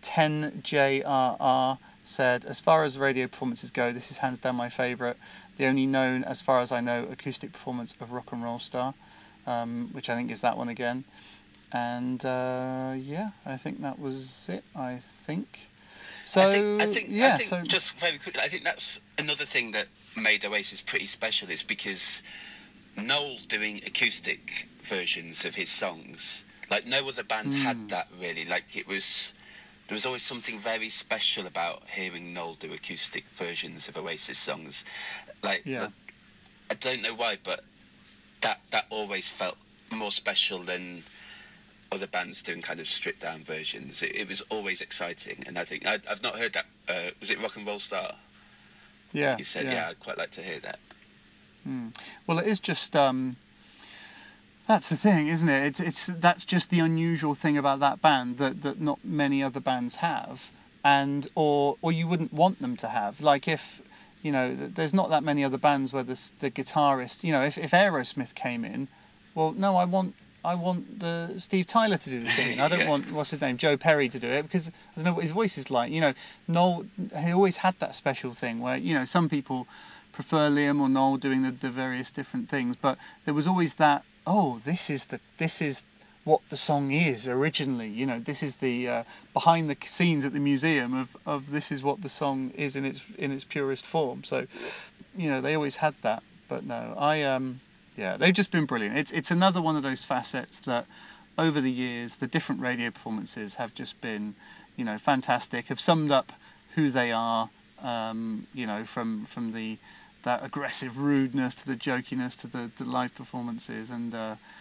10JRR, said, as far as radio performances go, this is hands down my favourite. The only known, as far as I know, acoustic performance of Rock and Roll Star, which I think is that one again. And I think that was it, I think. So I think just very quickly, I think that's another thing that made Oasis pretty special, is because Noel doing acoustic versions of his songs, like no other band had that really. Like there was always something very special about hearing Noel do acoustic versions of Oasis songs. I don't know why, but that always felt more special than other bands doing kind of stripped down versions. It was always exciting, and I think I've not heard that. Was it Rock and Roll Star? Yeah. You said, yeah, I'd quite like to hear that. Well, it is just that's the thing, isn't it? That's just the unusual thing about that band that not many other bands have, and or you wouldn't want them to have. Like if there's not that many other bands where the guitarist, if Aerosmith came in, well, no, I want the Steve Tyler to do the singing. I don't want what's his name, Joe Perry, to do it, because I don't know what his voice is like. Noel, he always had that special thing where some people prefer Liam or Noel doing the various different things, but there was always that. Oh, this is what the song is originally. This is the behind the scenes at the museum of this is what the song is in its purest form. So, they always had that. But no, they've just been brilliant. It's another one of those facets that over the years the different radio performances have just been, fantastic. Have summed up who they are. From that aggressive rudeness to the jokiness to the live performances, and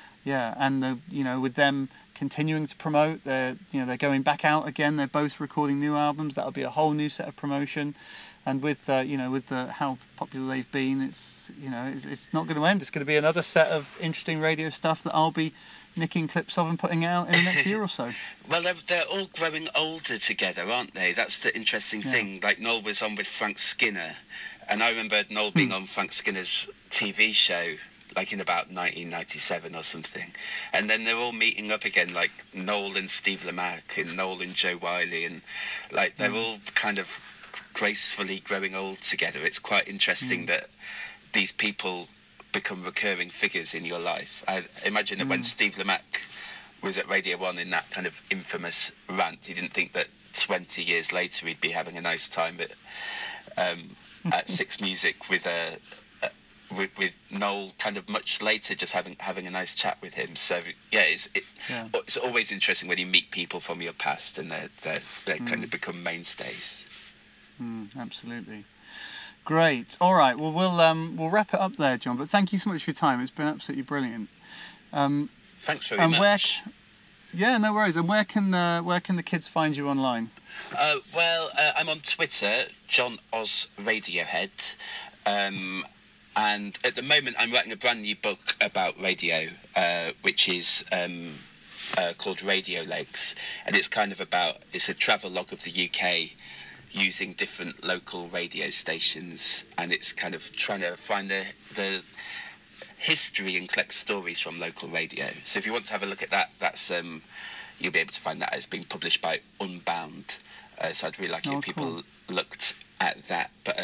with them continuing to promote, they're going back out again. They're both recording new albums. That'll be a whole new set of promotion, and with how popular they've been, it's not going to end. It's going to be another set of interesting radio stuff that I'll be nicking clips of and putting it out in the next year or so. Well, they're all growing older together, aren't they? That's the interesting thing. Like, Noel was on with Frank Skinner, and I remember Noel being on Frank Skinner's TV show, like in about 1997 or something. And then they're all meeting up again, like Noel and Steve Lamacq and Noel and Joe Wiley, and like they're all kind of gracefully growing old together. It's quite interesting that these people become recurring figures in your life. I imagine that when Steve Lamacq was at Radio 1 in that kind of infamous rant, he didn't think that 20 years later he'd be having a nice time at Six Music with Noel kind of much later, just having a nice chat with him. So it's always interesting when you meet people from your past and they kind of become mainstays. Absolutely. Great. All right. Well, we'll wrap it up there, John. But thank you so much for your time. It's been absolutely brilliant. Thanks very much. No worries. And where can the kids find you online? I'm on Twitter, John Oz Radiohead, and at the moment I'm writing a brand new book about radio, which is called Radio Legs, and it's a travel log of the UK using different local radio stations, and it's kind of trying to find the history and collect stories from local radio. So if you want to have a look at that, that's you'll be able to find that. It's being published by Unbound, so I'd really like it if people looked at that. But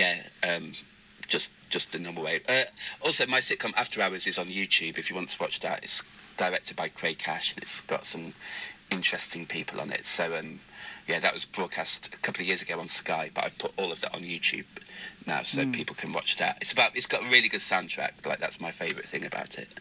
just the normal way. Also, my sitcom After Hours is on YouTube if you want to watch that. It's directed by Craig Cash, and it's got some interesting people on it. So that was broadcast a couple of years ago on Sky, but I've put all of that on YouTube now, so people can watch that. It's got a really good soundtrack. Like, that's my favourite thing about it.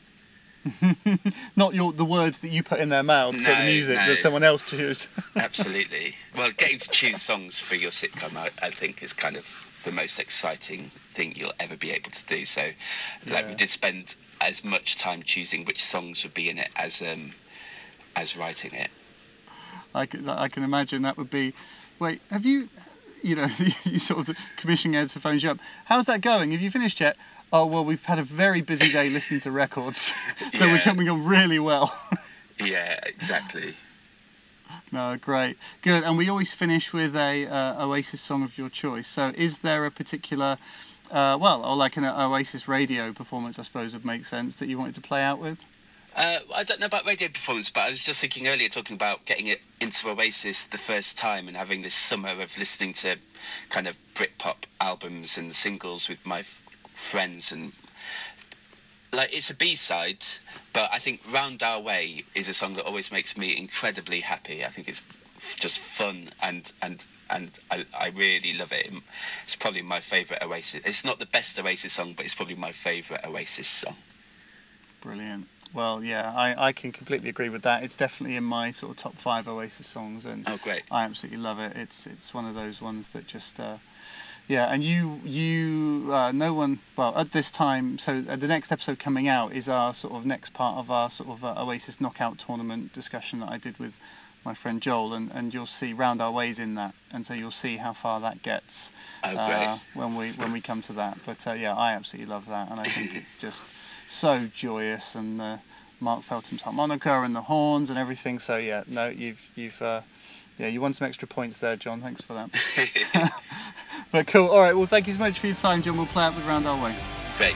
Not the words that you put in their mouths, but the music that someone else chooses. Absolutely. Well, getting to choose songs for your sitcom, I think, is kind of the most exciting thing you'll ever be able to do. So, we did spend as much time choosing which songs would be in it as writing it. I can imagine that would be. Wait, have you sort of the commissioning editor phones you up. How's that going? Have you finished yet? Oh, well, we've had a very busy day listening to records, so we're coming on really well. Yeah, exactly. No, great, good. And we always finish with a Oasis song of your choice. So, is there a particular, or like an Oasis radio performance, I suppose, would make sense that you wanted to play out with? I don't know about radio performance, but I was just thinking earlier, talking about getting it into Oasis the first time and having this summer of listening to kind of Britpop albums and singles with my friends, and it's a B-side, but I think Round Our Way is a song that always makes me incredibly happy. I think it's just fun, and I really love it. It's probably my favourite Oasis. It's not the best Oasis song, but it's probably my favourite Oasis song. Brilliant. Well, yeah, I can completely agree with that. It's definitely in my sort of top 5 Oasis songs, and great. I absolutely love it. It's one of those ones that just and no one, well, at this time, so the next episode coming out is our sort of next part of our sort of Oasis knockout tournament discussion that I did with my friend Joel, and you'll see Round Our Ways in that, and so you'll see how far that gets when we come to that. But I absolutely love that, and I think it's just so joyous, and Mark Felton's harmonica and the horns and everything. So you won some extra points there, John. Thanks for that. But cool. All right. Well, thank you so much for your time, John. We'll play it with Round Our Way. Great.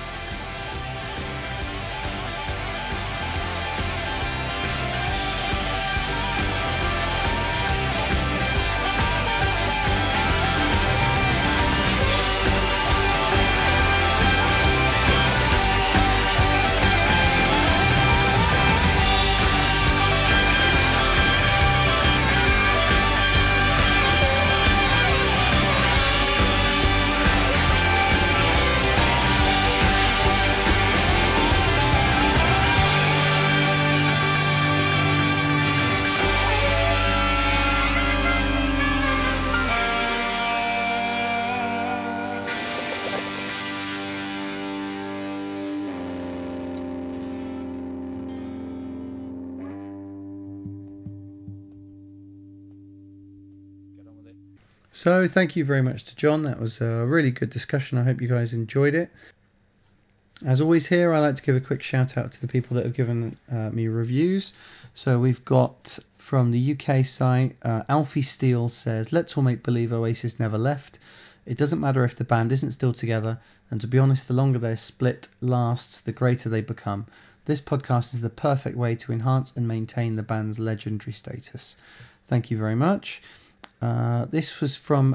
So thank you very much to John. That was a really good discussion. I hope you guys enjoyed it. As always here, I like to give a quick shout out to the people that have given me reviews. So we've got from the UK site, Alfie Steele says, let's all make believe Oasis never left. It doesn't matter if the band isn't still together, and to be honest, the longer their split lasts, the greater they become. This podcast is the perfect way to enhance and maintain the band's legendary status. Thank you very much. This was from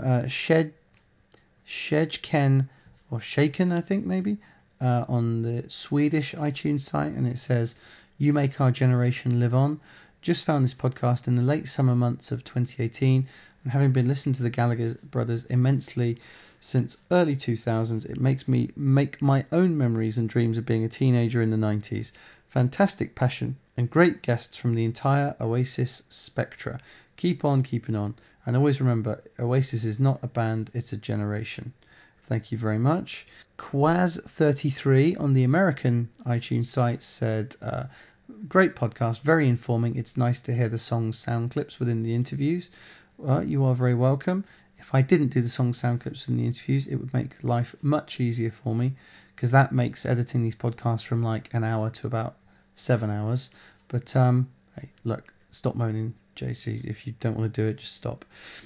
Shejken, or Shaken, I think maybe, on the Swedish iTunes site, and it says, you make our generation live on. Just found this podcast in the late summer months of 2018, and having been listening to the Gallagher brothers immensely since early 2000s, it makes me make my own memories and dreams of being a teenager in the 90s. Fantastic passion and great guests from the entire Oasis spectra. Keep on keeping on, and always remember, Oasis is not a band, it's a generation. Thank you very much. Quaz33 on the American iTunes site said, great podcast, very informing. It's nice to hear the song's sound clips within the interviews. Well, you are very welcome. If I didn't do the song sound clips in the interviews, it would make life much easier for me, because that makes editing these podcasts from like an hour to about 7 hours. But hey, look, stop moaning, JC. If you don't want to do it, just stop.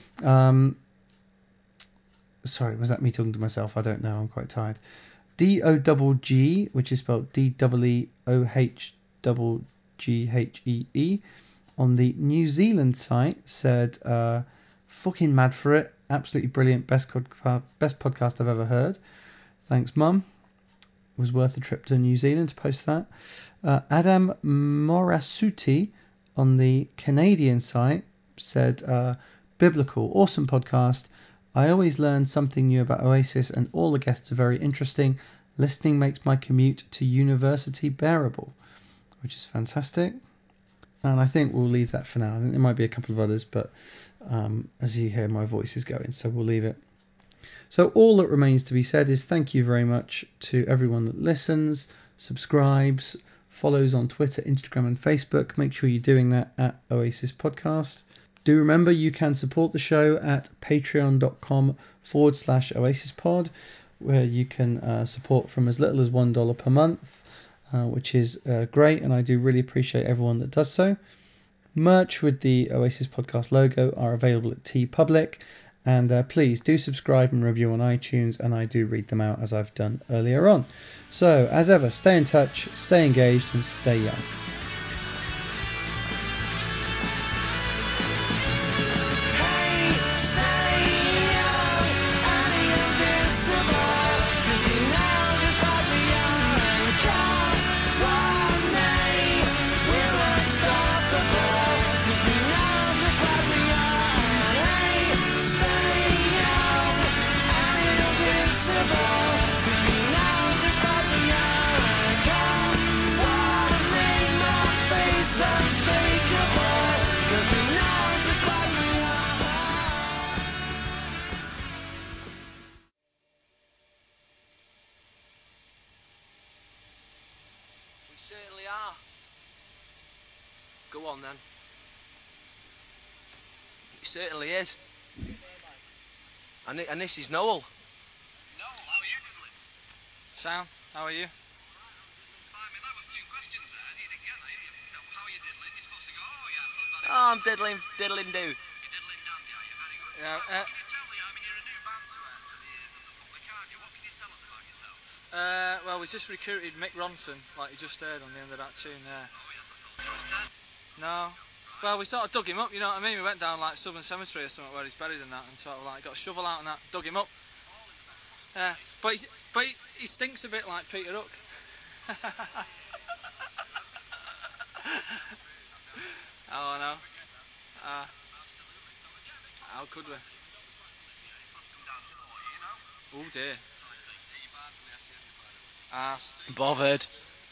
Sorry, was that me talking to myself? I don't know. I'm quite tired. DOGG, which is spelled DEEOHGGHEE, on the New Zealand site said, fucking mad for it. Absolutely brilliant. Best podcast I've ever heard. Thanks, Mum. It was worth a trip to New Zealand to post that. Adam Morasuti on the Canadian site said, biblical, awesome podcast. I always learn something new about Oasis, and all the guests are very interesting. Listening makes my commute to university bearable, which is fantastic. And I think we'll leave that for now. I think there might be a couple of others, but as you hear, my voice is going, so we'll leave it. So all that remains to be said is thank you very much to everyone that listens, subscribes, follows on Twitter, Instagram and Facebook. Make sure you're doing that at Oasis Podcast. Do remember you can support the show at patreon.com/OasisPod, where you can support from as little as $1 per month, which is great, and I do really appreciate everyone that does so. Merch with the Oasis Podcast logo are available at TeePublic, and please do subscribe and review on iTunes, and I do read them out as I've done earlier on. So, as ever, stay in touch, stay engaged, and stay young. Certainly are. Go on then. It certainly is. And this is Noel. Noel, how are you diddling? Sam, how are you? Fine, mate, that was 2 questions there. I need again. How are you diddling? You're supposed to go, oh yeah, I'm very Oh, I'm diddling do. You're diddling dandy, are you? Very good. Yeah, What can you tell me? I mean, you're a new band to the ears of the public, aren't you? What can you tell us about yourselves? Well, we just recruited Mick Ronson, like you just heard on the end of that tune there. Oh yes, I thought he was dead. No. Well, we sort of dug him up, you know what I mean? We went down like Southern Cemetery or something where he's buried and that, and sort of like got a shovel out and that, dug him up. Yeah, but he stinks a bit like Peter Hook. Oh no. How could we? Oh dear. Asked. Bothered.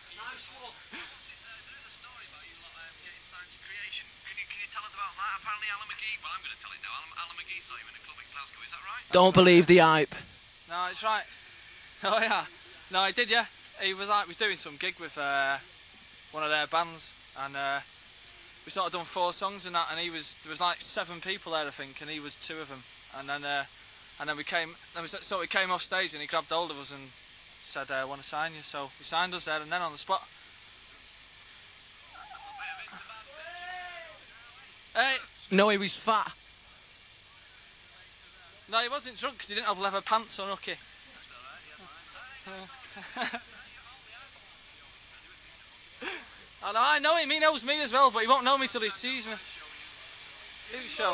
Can you tell us about that? Apparently Alan McGee, well I'm going to tell it now, Alan McGee saw you in a club in Glasgow, is that right? Don't believe the hype. No, it's right. Oh yeah. No, he did, yeah. He was doing some gig with one of their bands, and we sort of done 4 songs and that, and there was like 7 people there I think, and he was 2 of them, and then we came off stage and he grabbed hold of us and said, I want to sign you. So he signed us there and then on the spot. Hey. No, he was fat. No, he wasn't drunk because he didn't have leather pants on, okay. I know him, he knows me as well, but he won't know me till he sees me. Who shall?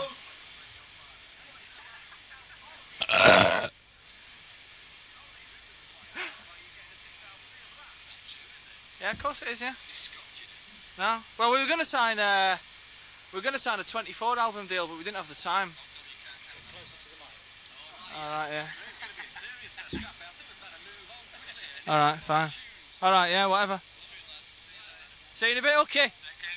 Yeah, of course it is, yeah. No? Well, we were going to sign a 24 album deal, but we didn't have the time. Alright, yeah. Alright, fine. Alright, yeah, whatever. See you in a bit, okay?